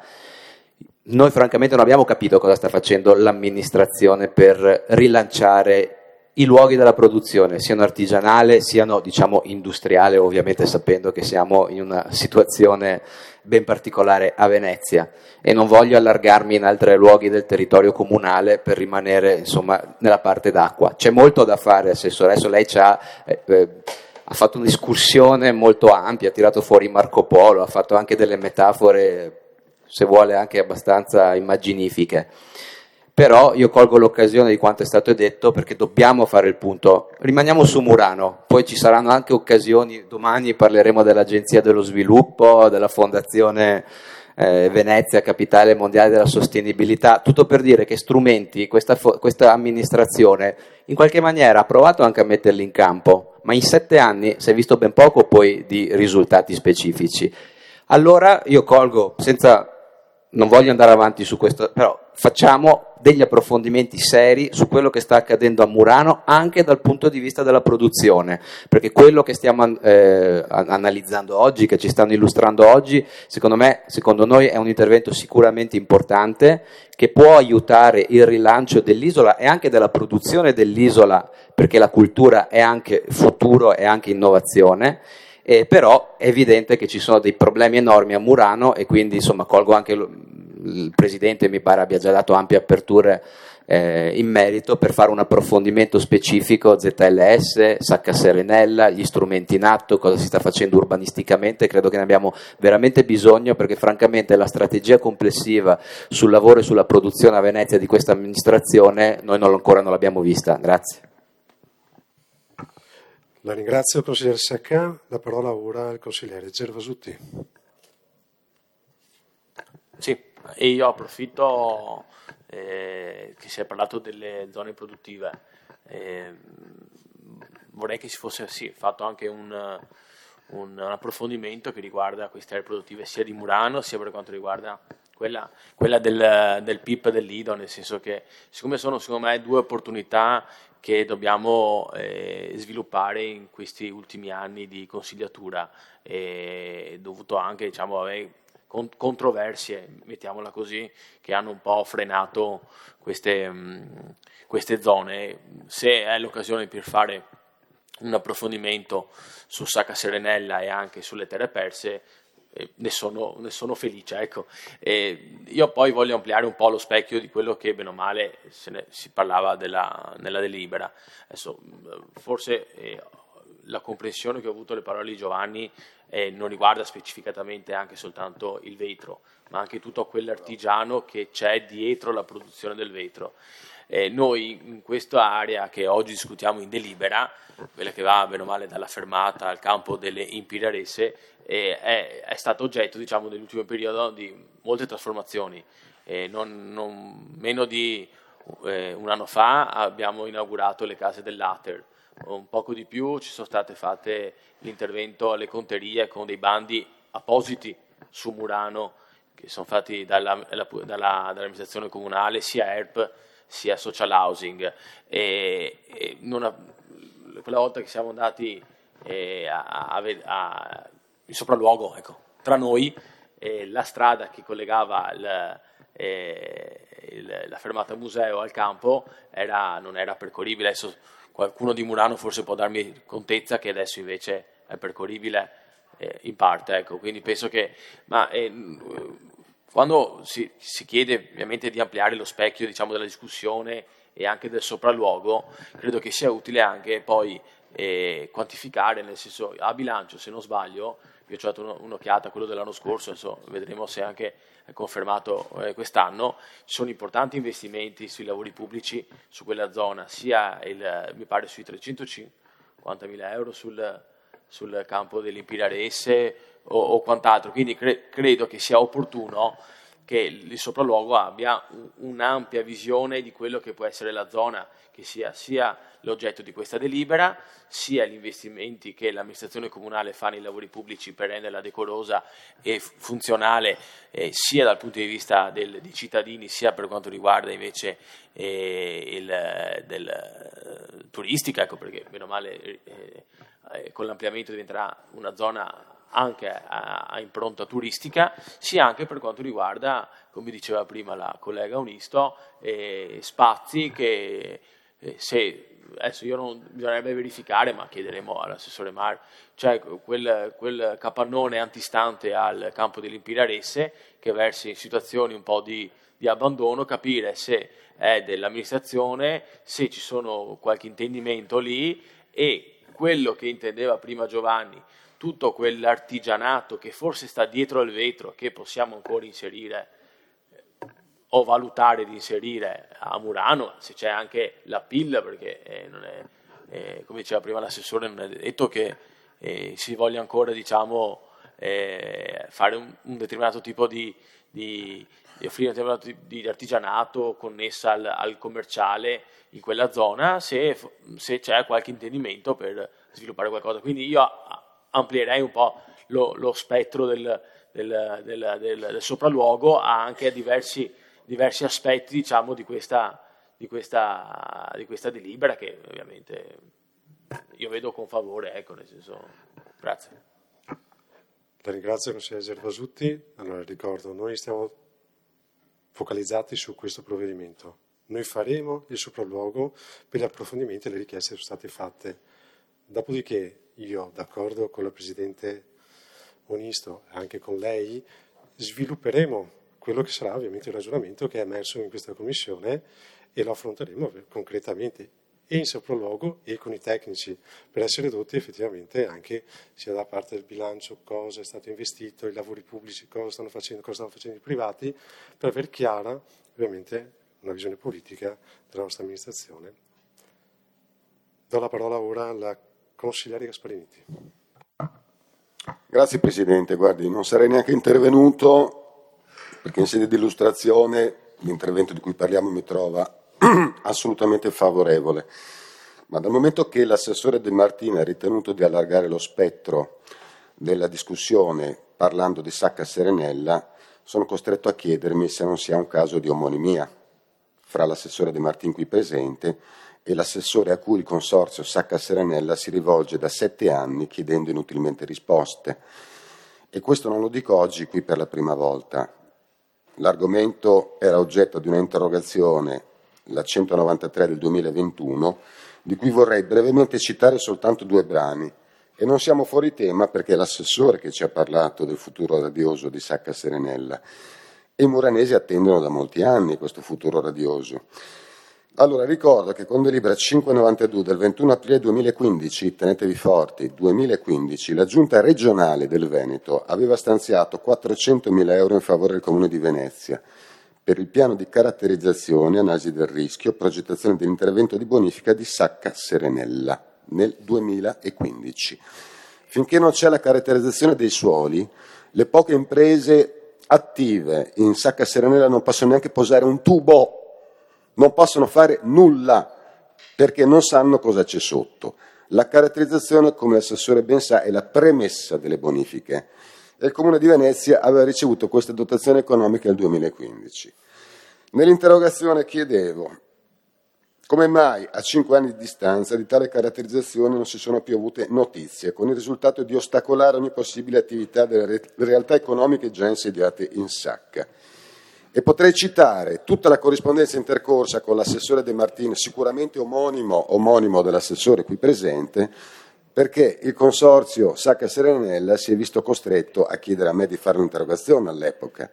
noi francamente non abbiamo capito cosa sta facendo l'amministrazione per rilanciare i luoghi della produzione, siano artigianale, siano, diciamo, industriale, ovviamente sapendo che siamo in una situazione ben particolare a Venezia, e non voglio allargarmi in altri luoghi del territorio comunale per rimanere, insomma, nella parte d'acqua. C'è molto da fare, Assessore. Adesso lei ci ha, eh, eh, ha fatto un'escursione molto ampia, ha tirato fuori Marco Polo, ha fatto anche delle metafore, se vuole, anche abbastanza immaginifiche. Però io colgo l'occasione di quanto è stato detto, perché dobbiamo fare il punto. Rimaniamo su Murano, poi ci saranno anche occasioni, domani parleremo dell'Agenzia dello Sviluppo, della Fondazione eh, Venezia, Capitale Mondiale della Sostenibilità, tutto per dire che strumenti questa, questa amministrazione in qualche maniera ha provato anche a metterli in campo, ma in sette anni si è visto ben poco poi di risultati specifici. Allora io colgo, senza, non voglio andare avanti su questo, però facciamo degli approfondimenti seri su quello che sta accadendo a Murano anche dal punto di vista della produzione, perché quello che stiamo eh, analizzando oggi, che ci stanno illustrando oggi, secondo me, secondo noi è un intervento sicuramente importante che può aiutare il rilancio dell'isola e anche della produzione dell'isola, perché la cultura è anche futuro e anche innovazione. Eh, però è evidente che ci sono dei problemi enormi a Murano, e quindi insomma colgo anche lo, il Presidente, mi pare abbia già dato ampie aperture eh, in merito per fare un approfondimento specifico Z L S, Sacca Serenella, gli strumenti in atto, cosa si sta facendo urbanisticamente. Credo che ne abbiamo veramente bisogno, perché francamente la strategia complessiva sul lavoro e sulla produzione a Venezia di questa amministrazione noi non, ancora non l'abbiamo vista. Grazie. La ringrazio, consigliere Secca. La parola ora al consigliere Gervasutti. Sì, e io approfitto eh, che si è parlato delle zone produttive. Eh, vorrei che si fosse sì, fatto anche un, un, un approfondimento che riguarda queste aree produttive sia di Murano sia per quanto riguarda quella, quella del, del P I P del Lido, nel senso che siccome sono secondo me due opportunità che dobbiamo eh, sviluppare in questi ultimi anni di consigliatura, eh, dovuto anche diciamo, a con, controversie, mettiamola così, che hanno un po' frenato queste, mh, queste zone. Se è l'occasione per fare un approfondimento su Sacca Serenella e anche sulle terre perse, Eh, ne, sono, ne sono felice, ecco. Eh, io poi voglio ampliare un po' lo specchio di quello che bene o male se ne, si parlava della, nella delibera. Adesso, forse eh, la comprensione che ho avuto alle parole di Giovanni eh, non riguarda specificatamente anche soltanto il vetro, ma anche tutto quell'artigiano che c'è dietro la produzione del vetro. Eh, noi in questa area che oggi discutiamo in delibera, quella che va bene o male dalla fermata al campo delle Impirarese, eh, è, è stato oggetto diciamo, nell'ultimo periodo di molte trasformazioni. Eh, non, non meno di eh, un anno fa abbiamo inaugurato le case dell'Ater, un poco di più ci sono state fatte l'intervento alle conterie con dei bandi appositi su Murano che sono fatti dalla, dalla, dalla, dall'amministrazione comunale, sia E R P sia social housing. E, e non ha, quella volta che siamo andati eh, a, a, a, in sopralluogo, ecco, tra noi, eh, la strada che collegava il, eh, il, la fermata museo al campo era, non era percorribile. Adesso qualcuno di Murano forse può darmi contezza che adesso invece è percorribile eh, in parte, ecco. Quindi penso che ma, eh, quando si, si chiede ovviamente di ampliare lo specchio diciamo, della discussione e anche del sopralluogo, credo che sia utile anche poi eh, quantificare, nel senso a bilancio, se non sbaglio, io ho dato un'occhiata a quello dell'anno scorso, adesso vedremo se anche è confermato eh, quest'anno, ci sono importanti investimenti sui lavori pubblici su quella zona, sia il, mi pare sui trecentocinquantamila euro sul, sul campo dell'Impirarese o, o quant'altro, quindi cre- credo che sia opportuno che il sopralluogo abbia un'ampia visione di quello che può essere la zona, che sia sia l'oggetto di questa delibera, sia gli investimenti che l'amministrazione comunale fa nei lavori pubblici per renderla decorosa e funzionale, eh, sia dal punto di vista del, di cittadini, sia per quanto riguarda invece eh, il del, eh, turistica, ecco, perché meno male eh, eh, con l'ampliamento diventerà una zona anche a, a impronta turistica, sia anche per quanto riguarda, come diceva prima la collega Unisto, eh, spazi che eh, se adesso io non bisognerebbe verificare, ma chiederemo all'assessore Mar, cioè quel, quel capannone antistante al campo dell'Impirarese che versi in situazioni un po' di, di abbandono, capire se è dell'amministrazione, se ci sono qualche intendimento lì, e quello che intendeva prima Giovanni, tutto quell'artigianato che forse sta dietro il vetro, che possiamo ancora inserire o valutare di inserire a Murano, se c'è anche la P I L, perché eh, non è, eh, come diceva prima l'assessore, non è detto che eh, si voglia ancora diciamo, eh, fare un, un determinato tipo di, di, di offrire un determinato tipo di artigianato connessa al, al commerciale in quella zona, se, se c'è qualche intendimento per sviluppare qualcosa. Quindi io amplierei un po' lo, lo spettro del, del, del, del, del sopralluogo anche a diversi diversi aspetti diciamo di questa, di questa, di questa delibera, che ovviamente io vedo con favore, ecco, nel senso, grazie. La ringrazio, consigliere Gervasutti. Allora ricordo, noi stiamo focalizzati su questo provvedimento, noi faremo il sopralluogo per gli approfondimenti e le richieste che sono state fatte, dopodiché io, d'accordo con la Presidente Onisto e anche con lei, svilupperemo quello che sarà ovviamente il ragionamento che è emerso in questa commissione e lo affronteremo concretamente e in sopralluogo e con i tecnici, per essere dotti effettivamente anche sia da parte del bilancio cosa è stato investito, i lavori pubblici cosa stanno facendo, cosa stanno facendo i privati, per aver chiara ovviamente una visione politica della nostra amministrazione. Do la parola ora alla consigliere Gaspariniti. Grazie Presidente, guardi, non sarei neanche intervenuto perché in sede di illustrazione l'intervento di cui parliamo mi trova assolutamente favorevole, ma dal momento che l'assessore De Martini ha ritenuto di allargare lo spettro della discussione parlando di Sacca Serenella, sono costretto a chiedermi se non sia un caso di omonimia fra l'assessore De Martini qui presente e l'assessore a cui il consorzio Sacca Serenella si rivolge da sette anni chiedendo inutilmente risposte. E questo non lo dico oggi qui per la prima volta. L'argomento era oggetto di un'interrogazione, la centonovantatré del duemilaventuno, di cui vorrei brevemente citare soltanto due brani. E non siamo fuori tema perché è l'assessore che ci ha parlato del futuro radioso di Sacca Serenella. E i muranesi attendono da molti anni questo futuro radioso. Allora, ricordo che con delibera cinquecentonovantadue del ventuno aprile duemilaquindici, tenetevi forti, duemilaquindici, la Giunta regionale del Veneto aveva stanziato quattrocentomila euro in favore del Comune di Venezia per il piano di caratterizzazione, analisi del rischio, progettazione dell'intervento di bonifica di Sacca Serenella nel duemilaquindici. Finché non c'è la caratterizzazione dei suoli, le poche imprese attive in Sacca Serenella non possono neanche posare un tubo, non possono fare nulla perché non sanno cosa c'è sotto. La caratterizzazione, come l'assessore ben sa, è la premessa delle bonifiche e il Comune di Venezia aveva ricevuto questa dotazione economica nel duemilaquindici. Nell'interrogazione chiedevo come mai a cinque anni di distanza di tale caratterizzazione non si sono più avute notizie, con il risultato di ostacolare ogni possibile attività delle re- realtà economiche già insediate in Sacca. E potrei citare tutta la corrispondenza intercorsa con l'assessore De Martini, sicuramente omonimo, omonimo dell'assessore qui presente, perché il consorzio Sacca Serenella si è visto costretto a chiedere a me di fare un'interrogazione all'epoca.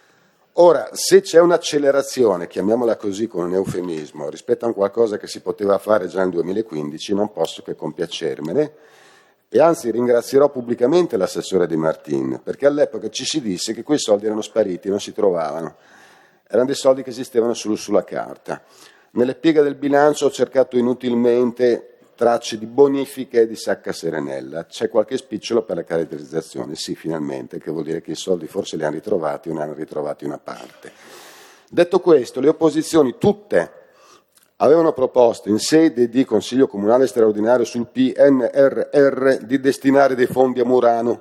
Ora, se c'è un'accelerazione, chiamiamola così con un eufemismo, rispetto a un qualcosa che si poteva fare già nel duemilaquindici, non posso che compiacermene e anzi ringrazierò pubblicamente l'assessore De Martini, perché all'epoca ci si disse che quei soldi erano spariti, non si trovavano. Erano dei soldi che esistevano solo sulla carta. Nelle pieghe del bilancio ho cercato inutilmente tracce di bonifiche di Sacca Serenella. C'è qualche spicciolo per la caratterizzazione, sì, finalmente, che vuol dire che i soldi forse li hanno ritrovati o ne hanno ritrovati una parte. Detto questo, le opposizioni tutte avevano proposto in sede di Consiglio Comunale straordinario sul P N R R di destinare dei fondi a Murano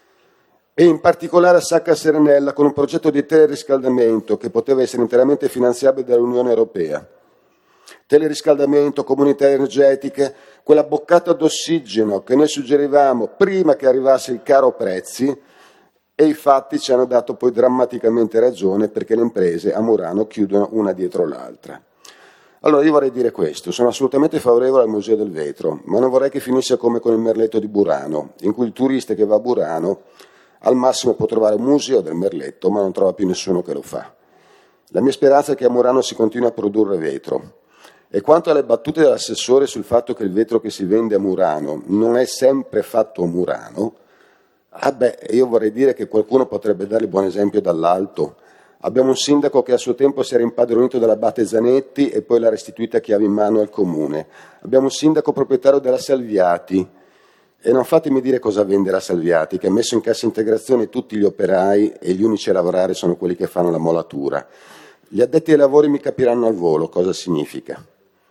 e in particolare a Sacca Serenella con un progetto di teleriscaldamento che poteva essere interamente finanziabile dall'Unione Europea. Teleriscaldamento, comunità energetiche, quella boccata d'ossigeno che noi suggerivamo prima che arrivasse il caro prezzi e i fatti ci hanno dato poi drammaticamente ragione perché le imprese a Murano chiudono una dietro l'altra. Allora io vorrei dire questo, sono assolutamente favorevole al Museo del Vetro, ma non vorrei che finisse come con il Merletto di Burano, in cui il turista che va a Burano al massimo può trovare un museo del Merletto, ma non trova più nessuno che lo fa. La mia speranza è che a Murano si continui a produrre vetro. E quanto alle battute dell'assessore sul fatto che il vetro che si vende a Murano non è sempre fatto a Murano, ah beh, io vorrei dire che qualcuno potrebbe dare il buon esempio dall'alto. Abbiamo un sindaco che a suo tempo si era impadronito dell'abate Zanetti e poi l'ha restituita chiave in mano al comune. Abbiamo un sindaco proprietario della Salviati e non fatemi dire cosa vende la Salviati, che ha messo in cassa integrazione tutti gli operai e gli unici a lavorare sono quelli che fanno la molatura. Gli addetti ai lavori mi capiranno al volo cosa significa.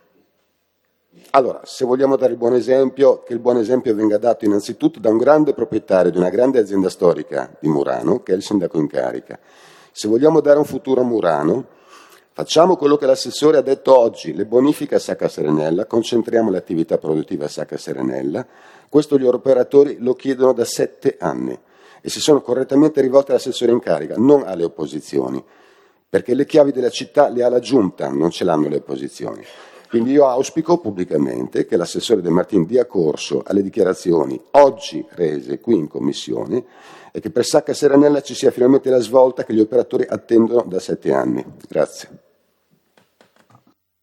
Allora, se vogliamo dare il buon esempio, che il buon esempio venga dato innanzitutto da un grande proprietario di una grande azienda storica di Murano, che è il sindaco in carica. Se vogliamo dare un futuro a Murano, facciamo quello che l'assessore ha detto oggi, le bonifiche a Sacca Serenella, concentriamo le attività produttive a Sacca Serenella. Questo gli operatori lo chiedono da sette anni e si sono correttamente rivolti all'assessore in carica, non alle opposizioni, perché le chiavi della città le ha la Giunta, non ce l'hanno le opposizioni. Quindi io auspico pubblicamente che l'assessore De Martini dia corso alle dichiarazioni oggi rese qui in Commissione e che per Sacca Serenella ci sia finalmente la svolta che gli operatori attendono da sette anni. Grazie.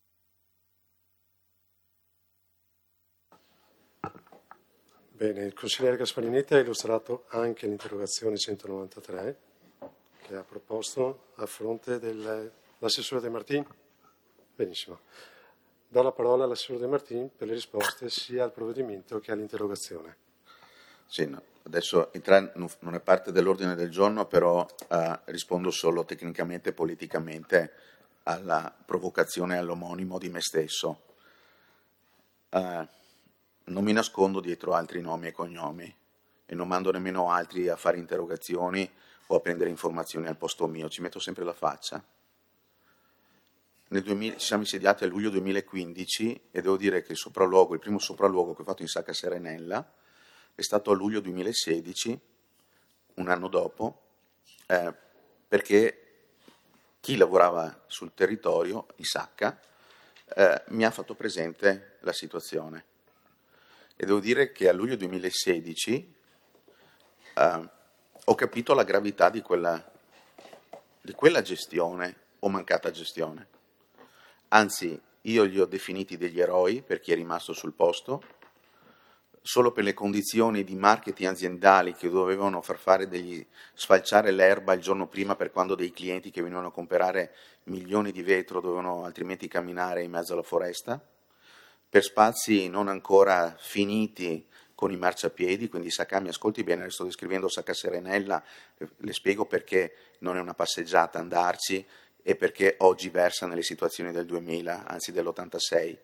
Bene, il consigliere Gasparinetti ha illustrato anche l'interrogazione centonovantatré che ha proposto a fronte dell'assessore De Martin. Benissimo. Do la parola all'assessore De Martin per le risposte sia al provvedimento che all'interrogazione. Sì, no. Adesso entrare non è parte dell'ordine del giorno, però eh, rispondo solo tecnicamente e politicamente alla provocazione all'omonimo di me stesso. Eh, non mi nascondo dietro altri nomi e cognomi e non mando nemmeno altri a fare interrogazioni o a prendere informazioni al posto mio, ci metto sempre la faccia. Nel duemila, ci siamo insediati a luglio duemilaquindici e devo dire che il sopralluogo, il primo sopralluogo che ho fatto in Sacca Serenella è stato a luglio duemilasedici, un anno dopo, eh, perché chi lavorava sul territorio, in Sacca, eh, mi ha fatto presente la situazione. E devo dire che a luglio duemilasedici eh, ho capito la gravità di quella, di quella gestione o mancata gestione. Anzi, io li ho definiti degli eroi per chi è rimasto sul posto, solo per le condizioni di marketing aziendali che dovevano far fare degli sfalciare l'erba il giorno prima per quando dei clienti che venivano a comprare milioni di vetro dovevano altrimenti camminare in mezzo alla foresta, per spazi non ancora finiti con i marciapiedi, quindi Sacca, mi ascolti bene, sto descrivendo Sacca Serenella, le spiego perché non è una passeggiata andarci e perché oggi versa nelle situazioni del duemila, anzi dell'ottantasei.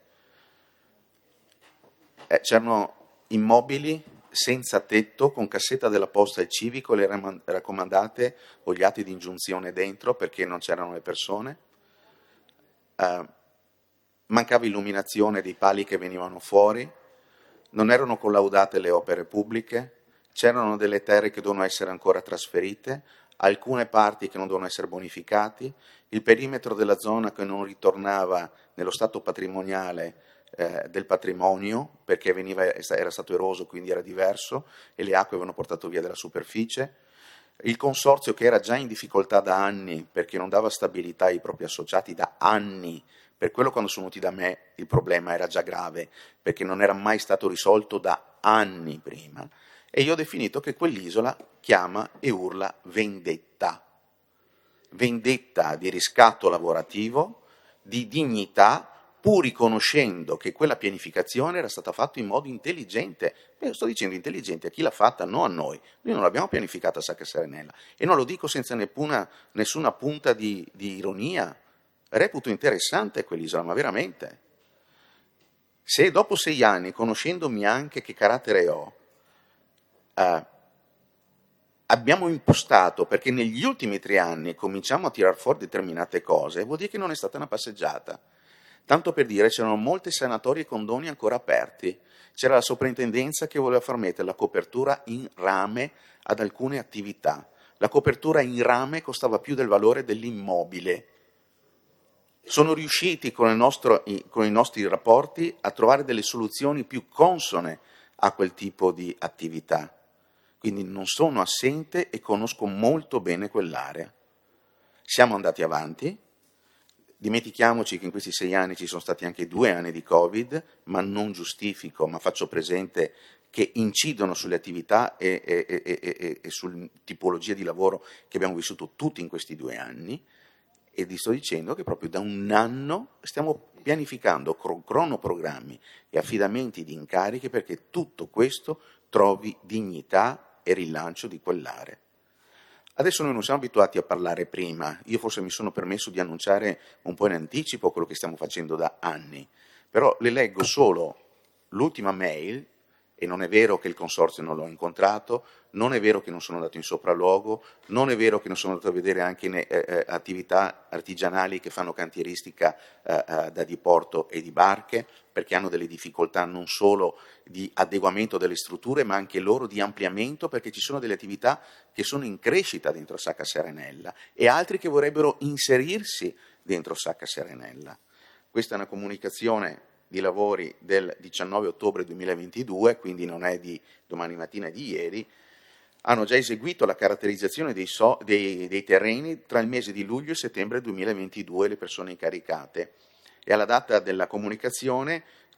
Eh, c'erano immobili senza tetto, con cassetta della posta e civico, le raccomandate o gli atti di ingiunzione dentro perché non c'erano le persone, eh, mancava illuminazione dei pali che venivano fuori, non erano collaudate le opere pubbliche, c'erano delle terre che dovevano essere ancora trasferite, alcune parti che non dovevano essere bonificati, il perimetro della zona che non ritornava nello stato patrimoniale eh, del patrimonio perché veniva, era stato eroso, quindi era diverso e le acque avevano portato via della superficie, il consorzio che era già in difficoltà da anni perché non dava stabilità ai propri associati da anni. Per quello quando sono venuti da me il problema era già grave, perché non era mai stato risolto da anni prima. E io ho definito che quell'isola chiama e urla vendetta. Vendetta di riscatto lavorativo, di dignità, pur riconoscendo che quella pianificazione era stata fatta in modo intelligente. Io sto dicendo intelligente a chi l'ha fatta, non a noi. Noi non l'abbiamo pianificata a Sacca Serenella. E non lo dico senza nessuna, nessuna punta di, di ironia. Reputo interessante quell'isola, ma veramente. Se dopo sei anni, conoscendomi anche che carattere ho, eh, abbiamo impostato, perché negli ultimi tre anni cominciamo a tirar fuori determinate cose, vuol dire che non è stata una passeggiata. Tanto per dire, c'erano molte sanatorie e condoni ancora aperti. C'era la soprintendenza che voleva far mettere la copertura in rame ad alcune attività. La copertura in rame costava più del valore dell'immobile. Sono riusciti con, il nostro, con i nostri rapporti a trovare delle soluzioni più consone a quel tipo di attività. Quindi non sono assente e conosco molto bene quell'area. Siamo andati avanti, dimentichiamoci che in questi sei anni ci sono stati anche due anni di Covid, ma non giustifico, ma faccio presente che incidono sulle attività e, e, e, e, e sulla tipologia di lavoro che abbiamo vissuto tutti in questi due anni. E vi sto dicendo che proprio da un anno stiamo pianificando cronoprogrammi e affidamenti di incarichi perché tutto questo trovi dignità e rilancio di quell'area. Adesso noi non siamo abituati a parlare prima, io forse mi sono permesso di annunciare un po' in anticipo quello che stiamo facendo da anni, però le leggo solo l'ultima mail. E non è vero che il consorzio non l'ho incontrato, non è vero che non sono andato in sopralluogo, non è vero che non sono andato a vedere anche in, eh, attività artigianali che fanno cantieristica eh, eh, da diporto e di barche, perché hanno delle difficoltà non solo di adeguamento delle strutture, ma anche loro di ampliamento, perché ci sono delle attività che sono in crescita dentro Sacca Serenella e altri che vorrebbero inserirsi dentro Sacca Serenella. Questa è una comunicazione di lavori del diciannove ottobre duemilaventidue, quindi non è di domani mattina, è di ieri. Hanno già eseguito la caratterizzazione dei, so, dei, dei terreni tra il mese di luglio e settembre duemilaventidue le persone incaricate e alla data della comunicazione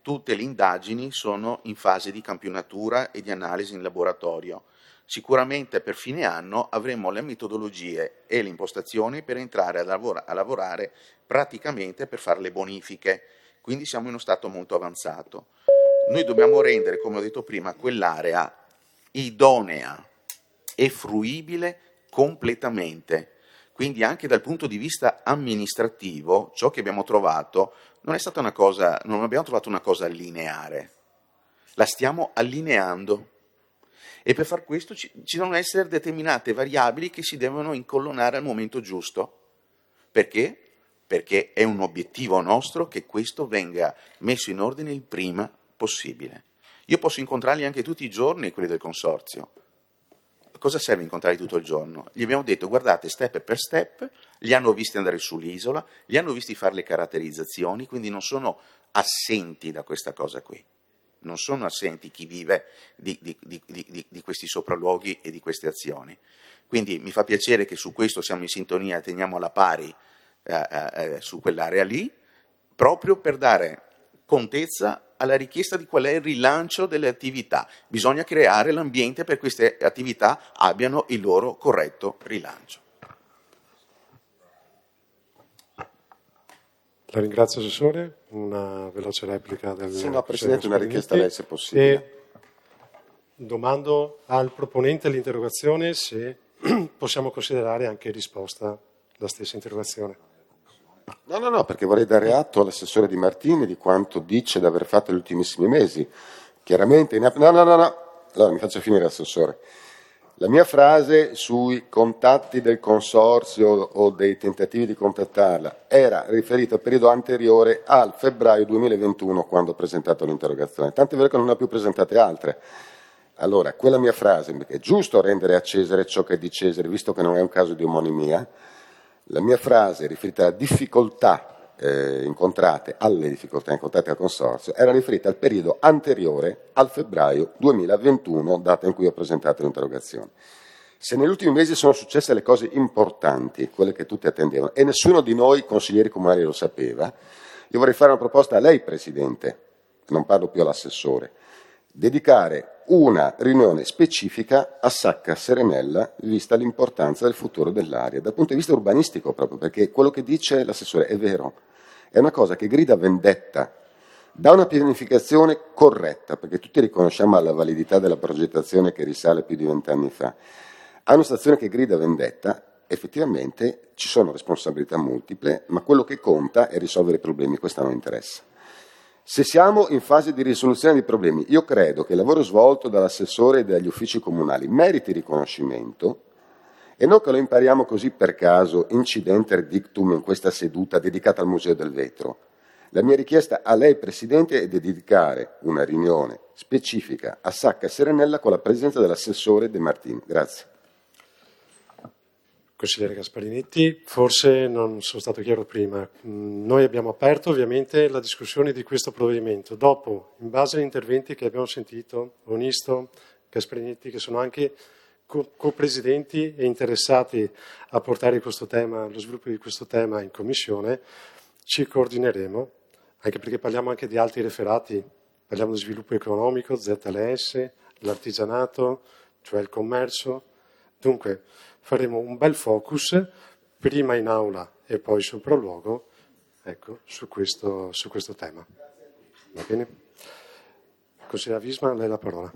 tutte le indagini sono in fase di campionatura e di analisi in laboratorio. Sicuramente per fine anno avremo le metodologie e le impostazioni per entrare a, lavora- a lavorare praticamente per fare le bonifiche, quindi siamo in uno stato molto avanzato. Noi dobbiamo rendere, come ho detto prima, quell'area idonea e fruibile completamente. Quindi anche dal punto di vista amministrativo ciò che abbiamo trovato non è stata una cosa, non abbiamo trovato una cosa lineare, la stiamo allineando e per far questo ci, ci devono essere determinate variabili che si devono incolonnare al momento giusto. Perché? Perché è un obiettivo nostro che questo venga messo in ordine il prima possibile. Io posso incontrarli anche tutti i giorni, quelli del consorzio. Cosa serve incontrarli tutto il giorno? Gli abbiamo detto, guardate, step per step, li hanno visti andare sull'isola, li hanno visti fare le caratterizzazioni, quindi non sono assenti da questa cosa qui. Non sono assenti chi vive di, di, di, di, di questi sopralluoghi e di queste azioni. Quindi mi fa piacere che su questo siamo in sintonia e teniamo alla pari eh, eh, su quell'area lì, proprio per dare contezza alla richiesta di qual è il rilancio delle attività. Bisogna creare l'ambiente per queste attività abbiano il loro corretto rilancio. La ringrazio, Assessore. Una veloce replica del... Sì, no, Presidente, una richiesta a lei, se possibile. E domando al proponente dell'interrogazione se possiamo considerare anche risposta la stessa interrogazione. No, no, no, perché vorrei dare atto all'assessore Di Martini di quanto dice di aver fatto negli ultimissimi mesi. Chiaramente, in... no, no, no, no, allora mi faccio finire, Assessore. La mia frase sui contatti del consorzio o dei tentativi di contattarla era riferita al periodo anteriore al febbraio duemilaventuno, quando ho presentato l'interrogazione. Tanto è vero che non ne ho più presentate altre. Allora, quella mia frase, perché è giusto rendere a Cesare ciò che è di Cesare, visto che non è un caso di omonimia, la mia frase riferita alle difficoltà eh, incontrate, alle difficoltà incontrate al consorzio, era riferita al periodo anteriore al febbraio duemilaventuno, data in cui ho presentato l'interrogazione. Se negli ultimi mesi sono successe le cose importanti, quelle che tutti attendevano, e nessuno di noi consiglieri comunali lo sapeva, io vorrei fare una proposta a lei, Presidente, non parlo più all'assessore, dedicare una riunione specifica a Sacca Serenella, vista l'importanza del futuro dell'area, dal punto di vista urbanistico proprio, perché quello che dice l'assessore è vero, è una cosa che grida vendetta, da una pianificazione corretta, perché tutti riconosciamo la validità della progettazione che risale a più di vent'anni fa, a una stazione che grida vendetta, effettivamente ci sono responsabilità multiple, ma quello che conta è risolvere i problemi, questo non interessa. Se siamo in fase di risoluzione dei problemi, io credo che il lavoro svolto dall'assessore e dagli uffici comunali meriti riconoscimento e non che lo impariamo così per caso, incidenter dictum, in questa seduta dedicata al Museo del Vetro. La mia richiesta a lei, Presidente, è di dedicare una riunione specifica a Sacca Serenella con la presenza dell'assessore De Martini. Grazie. Consigliere Gasparinetti, forse non sono stato chiaro prima. Noi abbiamo aperto ovviamente la discussione di questo provvedimento. Dopo, in base agli interventi che abbiamo sentito, Onisto, Gasparinetti, che sono anche co-presidenti e interessati a portare questo tema, lo sviluppo di questo tema in Commissione, ci coordineremo, anche perché parliamo anche di altri referati, parliamo di sviluppo economico, Z L S, l'artigianato, cioè il commercio. Dunque, faremo un bel focus, prima in aula e poi sul proluogo, ecco, su questo, su questo tema. Va bene? Consigliera Visma, a lei la parola.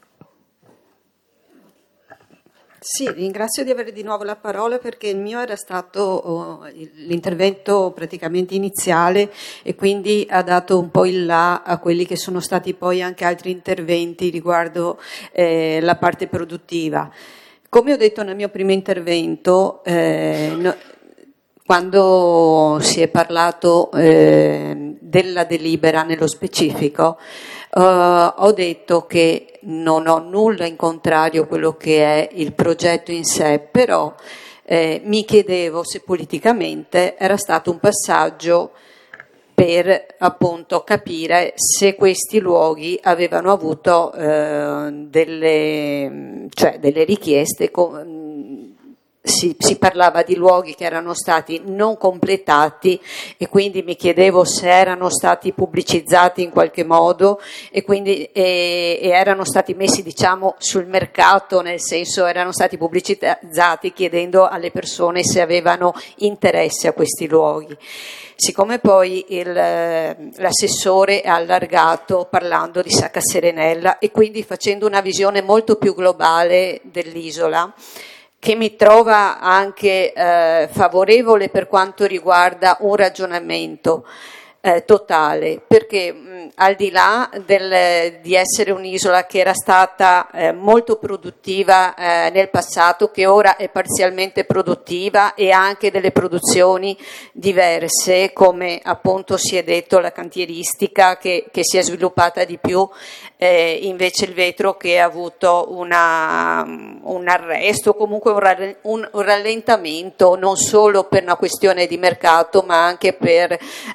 Sì, ringrazio di avere di nuovo la parola perché il mio era stato oh, l'intervento praticamente iniziale e quindi ha dato un po' il là a quelli che sono stati poi anche altri interventi riguardo eh, la parte produttiva. Come ho detto nel mio primo intervento, eh, no, quando si è parlato eh, della delibera nello specifico, eh, ho detto che non ho nulla in contrario a quello che è il progetto in sé, però eh, mi chiedevo se politicamente era stato un passaggio per appunto capire se questi luoghi avevano avuto eh, delle, cioè, delle richieste com- si, si parlava di luoghi che erano stati non completati e quindi mi chiedevo se erano stati pubblicizzati in qualche modo e quindi e, e erano stati messi, diciamo, sul mercato, nel senso erano stati pubblicizzati chiedendo alle persone se avevano interesse a questi luoghi. Siccome poi il, l'assessore ha allargato parlando di Sacca Serenella e quindi facendo una visione molto più globale dell'isola, che mi trova anche eh, favorevole per quanto riguarda un ragionamento eh, totale, perché mh, al di là del, di essere un'isola che era stata eh, molto produttiva eh, nel passato, che ora è parzialmente produttiva e ha anche delle produzioni diverse, come appunto si è detto la cantieristica che, che si è sviluppata di più, eh, invece il vetro che ha avuto una, un arresto, comunque un, un, un rallentamento, non solo per una questione di mercato ma anche per,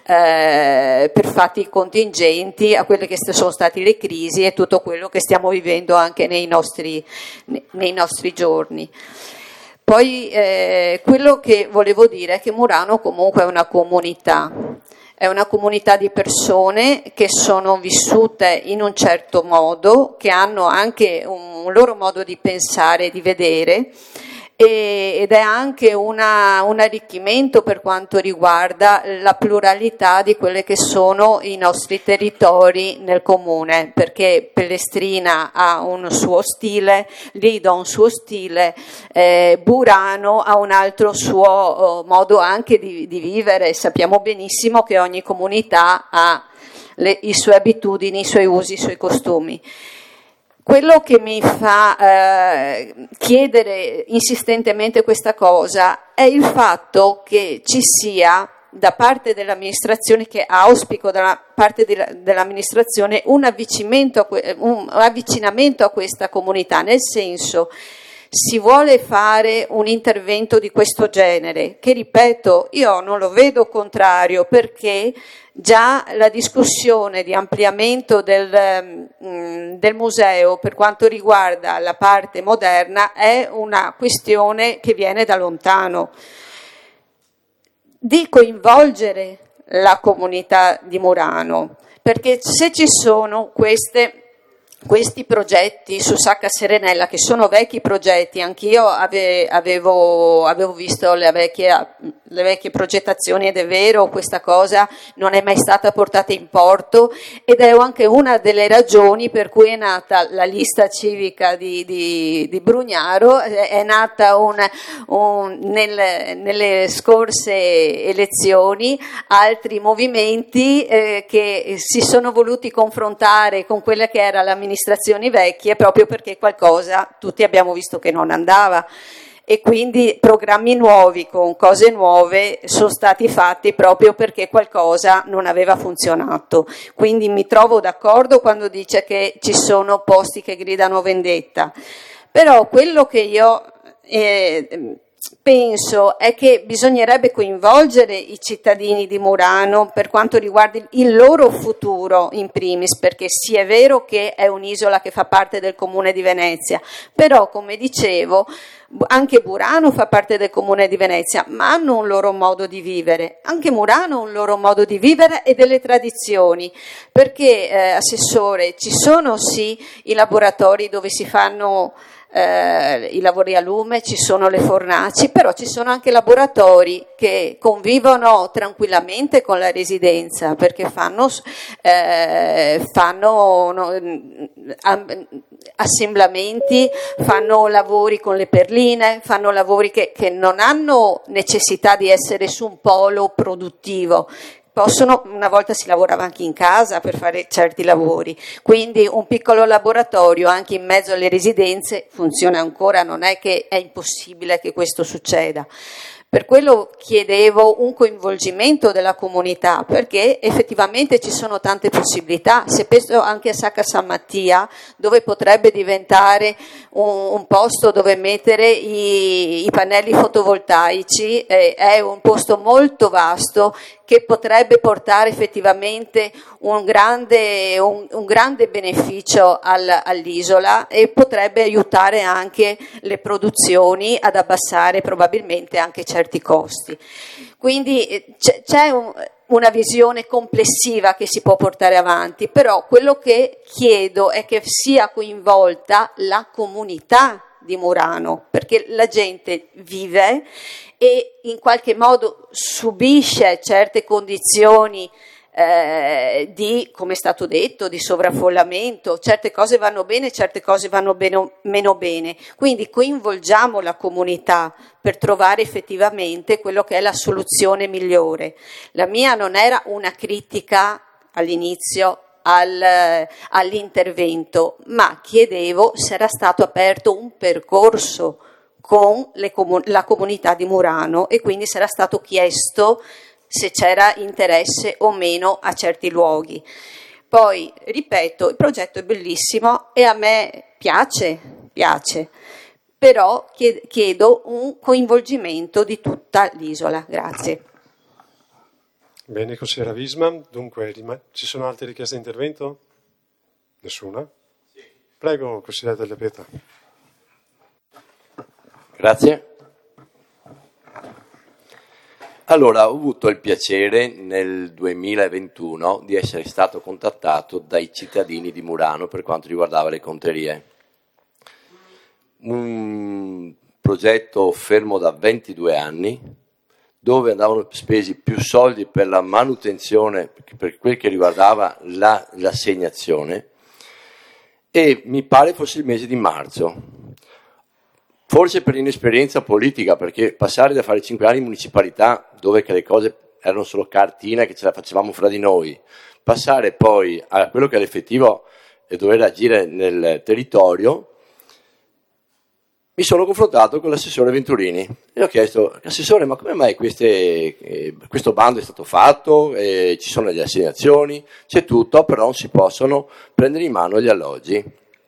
eh, per fatti contingenti a quelle che sono state le crisi e tutto quello che stiamo vivendo anche nei nostri, nei nostri giorni. Poi eh, quello che volevo dire è che Murano comunque è una comunità, è una comunità di persone che sono vissute in un certo modo, che hanno anche un loro modo di pensare e di vedere, ed è anche una, un arricchimento per quanto riguarda la pluralità di quelle che sono i nostri territori nel comune, perché Pellestrina ha un suo stile, Lido ha un suo stile, eh, Burano ha un altro suo oh, modo anche di, di vivere. Sappiamo benissimo che ogni comunità ha le, i suoi abitudini, i suoi usi, i suoi costumi. Quello che mi fa eh, chiedere insistentemente questa cosa è il fatto che ci sia da parte dell'amministrazione, che auspico da parte dell'amministrazione, un avvicinamento a, un avvicinamento a questa comunità, nel senso, si vuole fare un intervento di questo genere, che ripeto, io non lo vedo contrario, perché già la discussione di ampliamento del, mh, del museo per quanto riguarda la parte moderna è una questione che viene da lontano. Di coinvolgere la comunità di Murano, perché se ci sono queste questi progetti su Sacca Serenella, che sono vecchi progetti, anch'io ave, avevo, avevo visto le vecchie, le vecchie progettazioni ed è vero, questa cosa non è mai stata portata in porto ed è anche una delle ragioni per cui è nata la lista civica di, di, di Brugnaro, è nata un, un, nel, nelle scorse elezioni altri movimenti eh, che si sono voluti confrontare con quella che era l'amministrazione amministrazioni vecchie, proprio perché qualcosa tutti abbiamo visto che non andava e quindi programmi nuovi con cose nuove sono stati fatti proprio perché qualcosa non aveva funzionato. Quindi mi trovo d'accordo quando dice che ci sono posti che gridano vendetta, però quello che io eh, penso è che bisognerebbe coinvolgere i cittadini di Murano per quanto riguarda il loro futuro in primis, perché sì è vero che è un'isola che fa parte del comune di Venezia, però come dicevo anche Burano fa parte del comune di Venezia, ma hanno un loro modo di vivere, anche Murano ha un loro modo di vivere e delle tradizioni, perché eh, assessore, ci sono sì i laboratori dove si fanno Eh, i lavori a lume, ci sono le fornaci, però ci sono anche laboratori che convivono tranquillamente con la residenza, perché fanno, eh, fanno no, assemblamenti, fanno lavori con le perline, fanno lavori che, che non hanno necessità di essere su un polo produttivo. Possono, una volta si lavorava anche in casa per fare certi lavori, quindi un piccolo laboratorio anche in mezzo alle residenze funziona ancora, non è che è impossibile che questo succeda. Per quello chiedevo un coinvolgimento della comunità, perché effettivamente ci sono tante possibilità. Se penso anche a Sacca San Mattia, dove potrebbe diventare un, un posto dove mettere i, i pannelli fotovoltaici, eh, è un posto molto vasto che potrebbe portare effettivamente un grande, un, un grande beneficio al, all'isola e potrebbe aiutare anche le produzioni ad abbassare probabilmente anche certi costi. Quindi c'è, c'è un, una visione complessiva che si può portare avanti, però quello che chiedo è che sia coinvolta la comunità di Murano, perché la gente vive e in qualche modo subisce certe condizioni eh, di, come è stato detto, di sovraffollamento. Certe cose vanno bene, certe cose vanno bene, meno bene. Quindi coinvolgiamo la comunità per trovare effettivamente quello che è la soluzione migliore. La mia non era una critica all'inizio Al, all'intervento, ma chiedevo se era stato aperto un percorso con le comu- la comunità di Murano e quindi se era stato chiesto se c'era interesse o meno a certi luoghi. Poi, ripeto, il progetto è bellissimo e a me piace, piace, però chiedo un coinvolgimento di tutta l'isola. Grazie. Bene, consigliera Wisman. Dunque, ci sono altre richieste di intervento? Nessuna? Sì. Prego, consigliere Della Pietà. Grazie. Allora, ho avuto il piacere nel duemilaventuno di essere stato contattato dai cittadini di Murano per quanto riguardava le conterie. Un progetto fermo da ventidue anni, dove andavano spesi più soldi per la manutenzione, per quel che riguardava la, l'assegnazione, e mi pare fosse il mese di marzo. Forse per inesperienza politica, perché passare da fare cinque anni in municipalità, dove che le cose erano solo cartina che ce la facevamo fra di noi, passare poi a quello che è l'effettivo e dover agire nel territorio, mi sono confrontato con l'assessore Venturini e ho chiesto: assessore, ma come mai queste, eh, questo bando è stato fatto, eh, ci sono le assegnazioni, c'è tutto, però non si possono prendere in mano gli alloggi?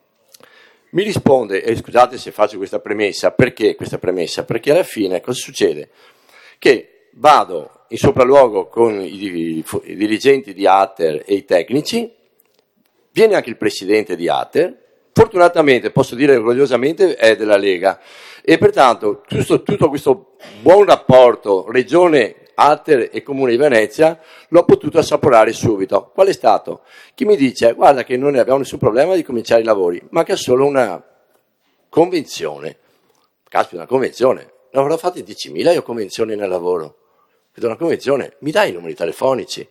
Mi risponde, e scusate se faccio questa premessa, perché questa premessa? Perché alla fine cosa succede? Che vado in sopralluogo con i, i, i dirigenti di Ater e i tecnici, viene anche il presidente di Ater, fortunatamente, posso dire orgogliosamente, è della Lega, e pertanto tutto, tutto questo buon rapporto Regione, Ater e Comune di Venezia l'ho potuto assaporare subito. Qual è stato? Chi mi dice: guarda che non ne abbiamo nessun problema di cominciare i lavori, manca solo una convenzione. Caspita, una convenzione, ne avrò fatte diecimila io convenzioni nel lavoro. Vedo una convenzione, mi dai i numeri telefonici?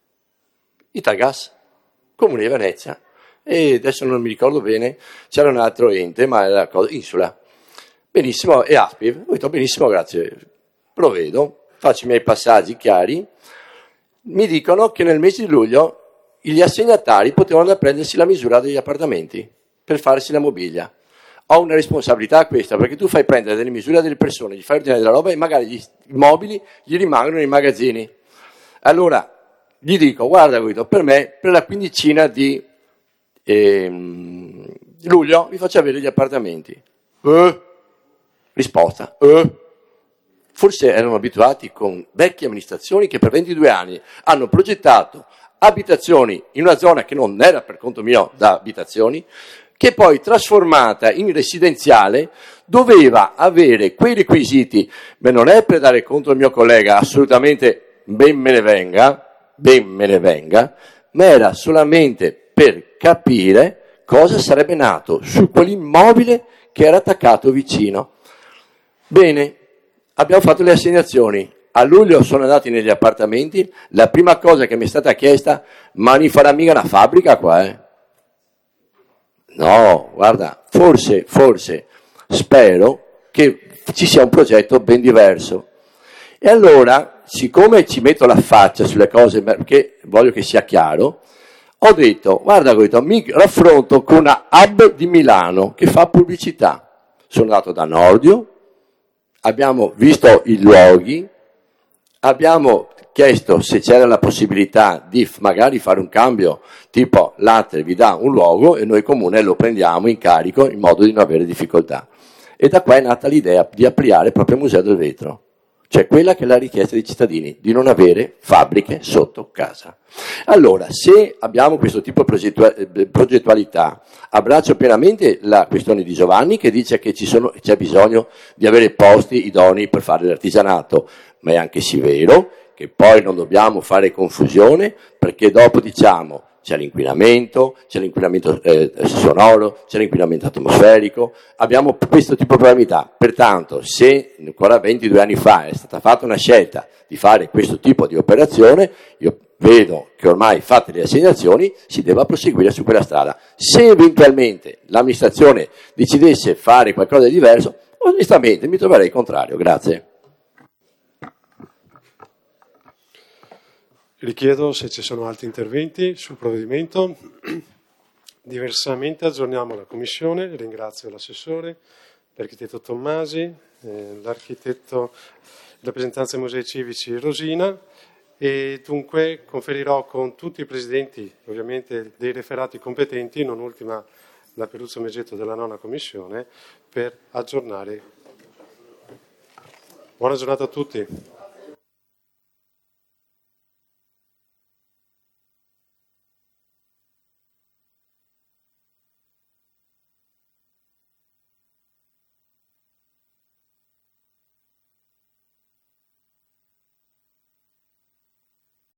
Italgas, Comune di Venezia. E adesso non mi ricordo bene, c'era un altro ente, ma era cosa, Insula. Benissimo, e Aspiv. Ho detto: benissimo, grazie, provvedo, faccio i miei passaggi chiari. Mi dicono che nel mese di luglio gli assegnatari potevano prendersi la misura degli appartamenti per farsi la mobilia. Ho una responsabilità questa, perché tu fai prendere delle misure delle persone, gli fai ordinare della roba e magari gli mobili gli rimangono nei magazzini. Allora gli dico: guarda Guido, per me, per la quindicina di E, um, luglio vi faccio avere gli appartamenti. Eh? Risposta: eh? Forse erano abituati con vecchie amministrazioni che per ventidue anni hanno progettato abitazioni in una zona che non era per conto mio da abitazioni, che poi trasformata in residenziale doveva avere quei requisiti. Beh, non è per dare conto al mio collega, assolutamente ben me ne venga, ben me ne venga, ma era solamente per capire cosa sarebbe nato su quell'immobile che era attaccato vicino. Bene, abbiamo fatto le assegnazioni. A luglio sono andati negli appartamenti. La prima cosa che mi è stata chiesta: ma non farà mica una fabbrica qua, eh? No, guarda, forse, forse, spero che ci sia un progetto ben diverso. E allora, siccome ci metto la faccia sulle cose, perché voglio che sia chiaro, ho detto: guarda, mi raffronto con una hub di Milano che fa pubblicità. Sono andato da Nordio, abbiamo visto i luoghi, abbiamo chiesto se c'era la possibilità di magari fare un cambio, tipo l'Ater vi dà un luogo e noi comune lo prendiamo in carico in modo di non avere difficoltà. E da qua è nata l'idea di ampliare proprio il Museo del Vetro. cioè quella che è la richiesta dei cittadini, di non avere fabbriche sotto casa. Allora, se abbiamo questo tipo di progettualità, abbraccio pienamente la questione di Giovanni che dice che ci sono, c'è bisogno di avere posti idonei per fare l'artigianato, ma è anche sì vero che poi non dobbiamo fare confusione, perché dopo diciamo c'è l'inquinamento, c'è l'inquinamento eh, sonoro, c'è l'inquinamento atmosferico, abbiamo questo tipo di probabilità. Pertanto, se ancora ventidue anni fa è stata fatta una scelta di fare questo tipo di operazione, io vedo che ormai fatte le assegnazioni si deve proseguire su quella strada. Se eventualmente l'amministrazione decidesse fare qualcosa di diverso, onestamente mi troverei contrario. Grazie. Richiedo se ci sono altri interventi sul provvedimento. Diversamente aggiorniamo la Commissione. Ringrazio l'assessore, l'architetto Tommasi, eh, l'architetto di rappresentanza dei Musei Civici Rosina, e dunque conferirò con tutti i presidenti, ovviamente dei referati competenti, non ultima la Peruzzo Meggetto della nona Commissione, per aggiornare. Buona giornata a tutti.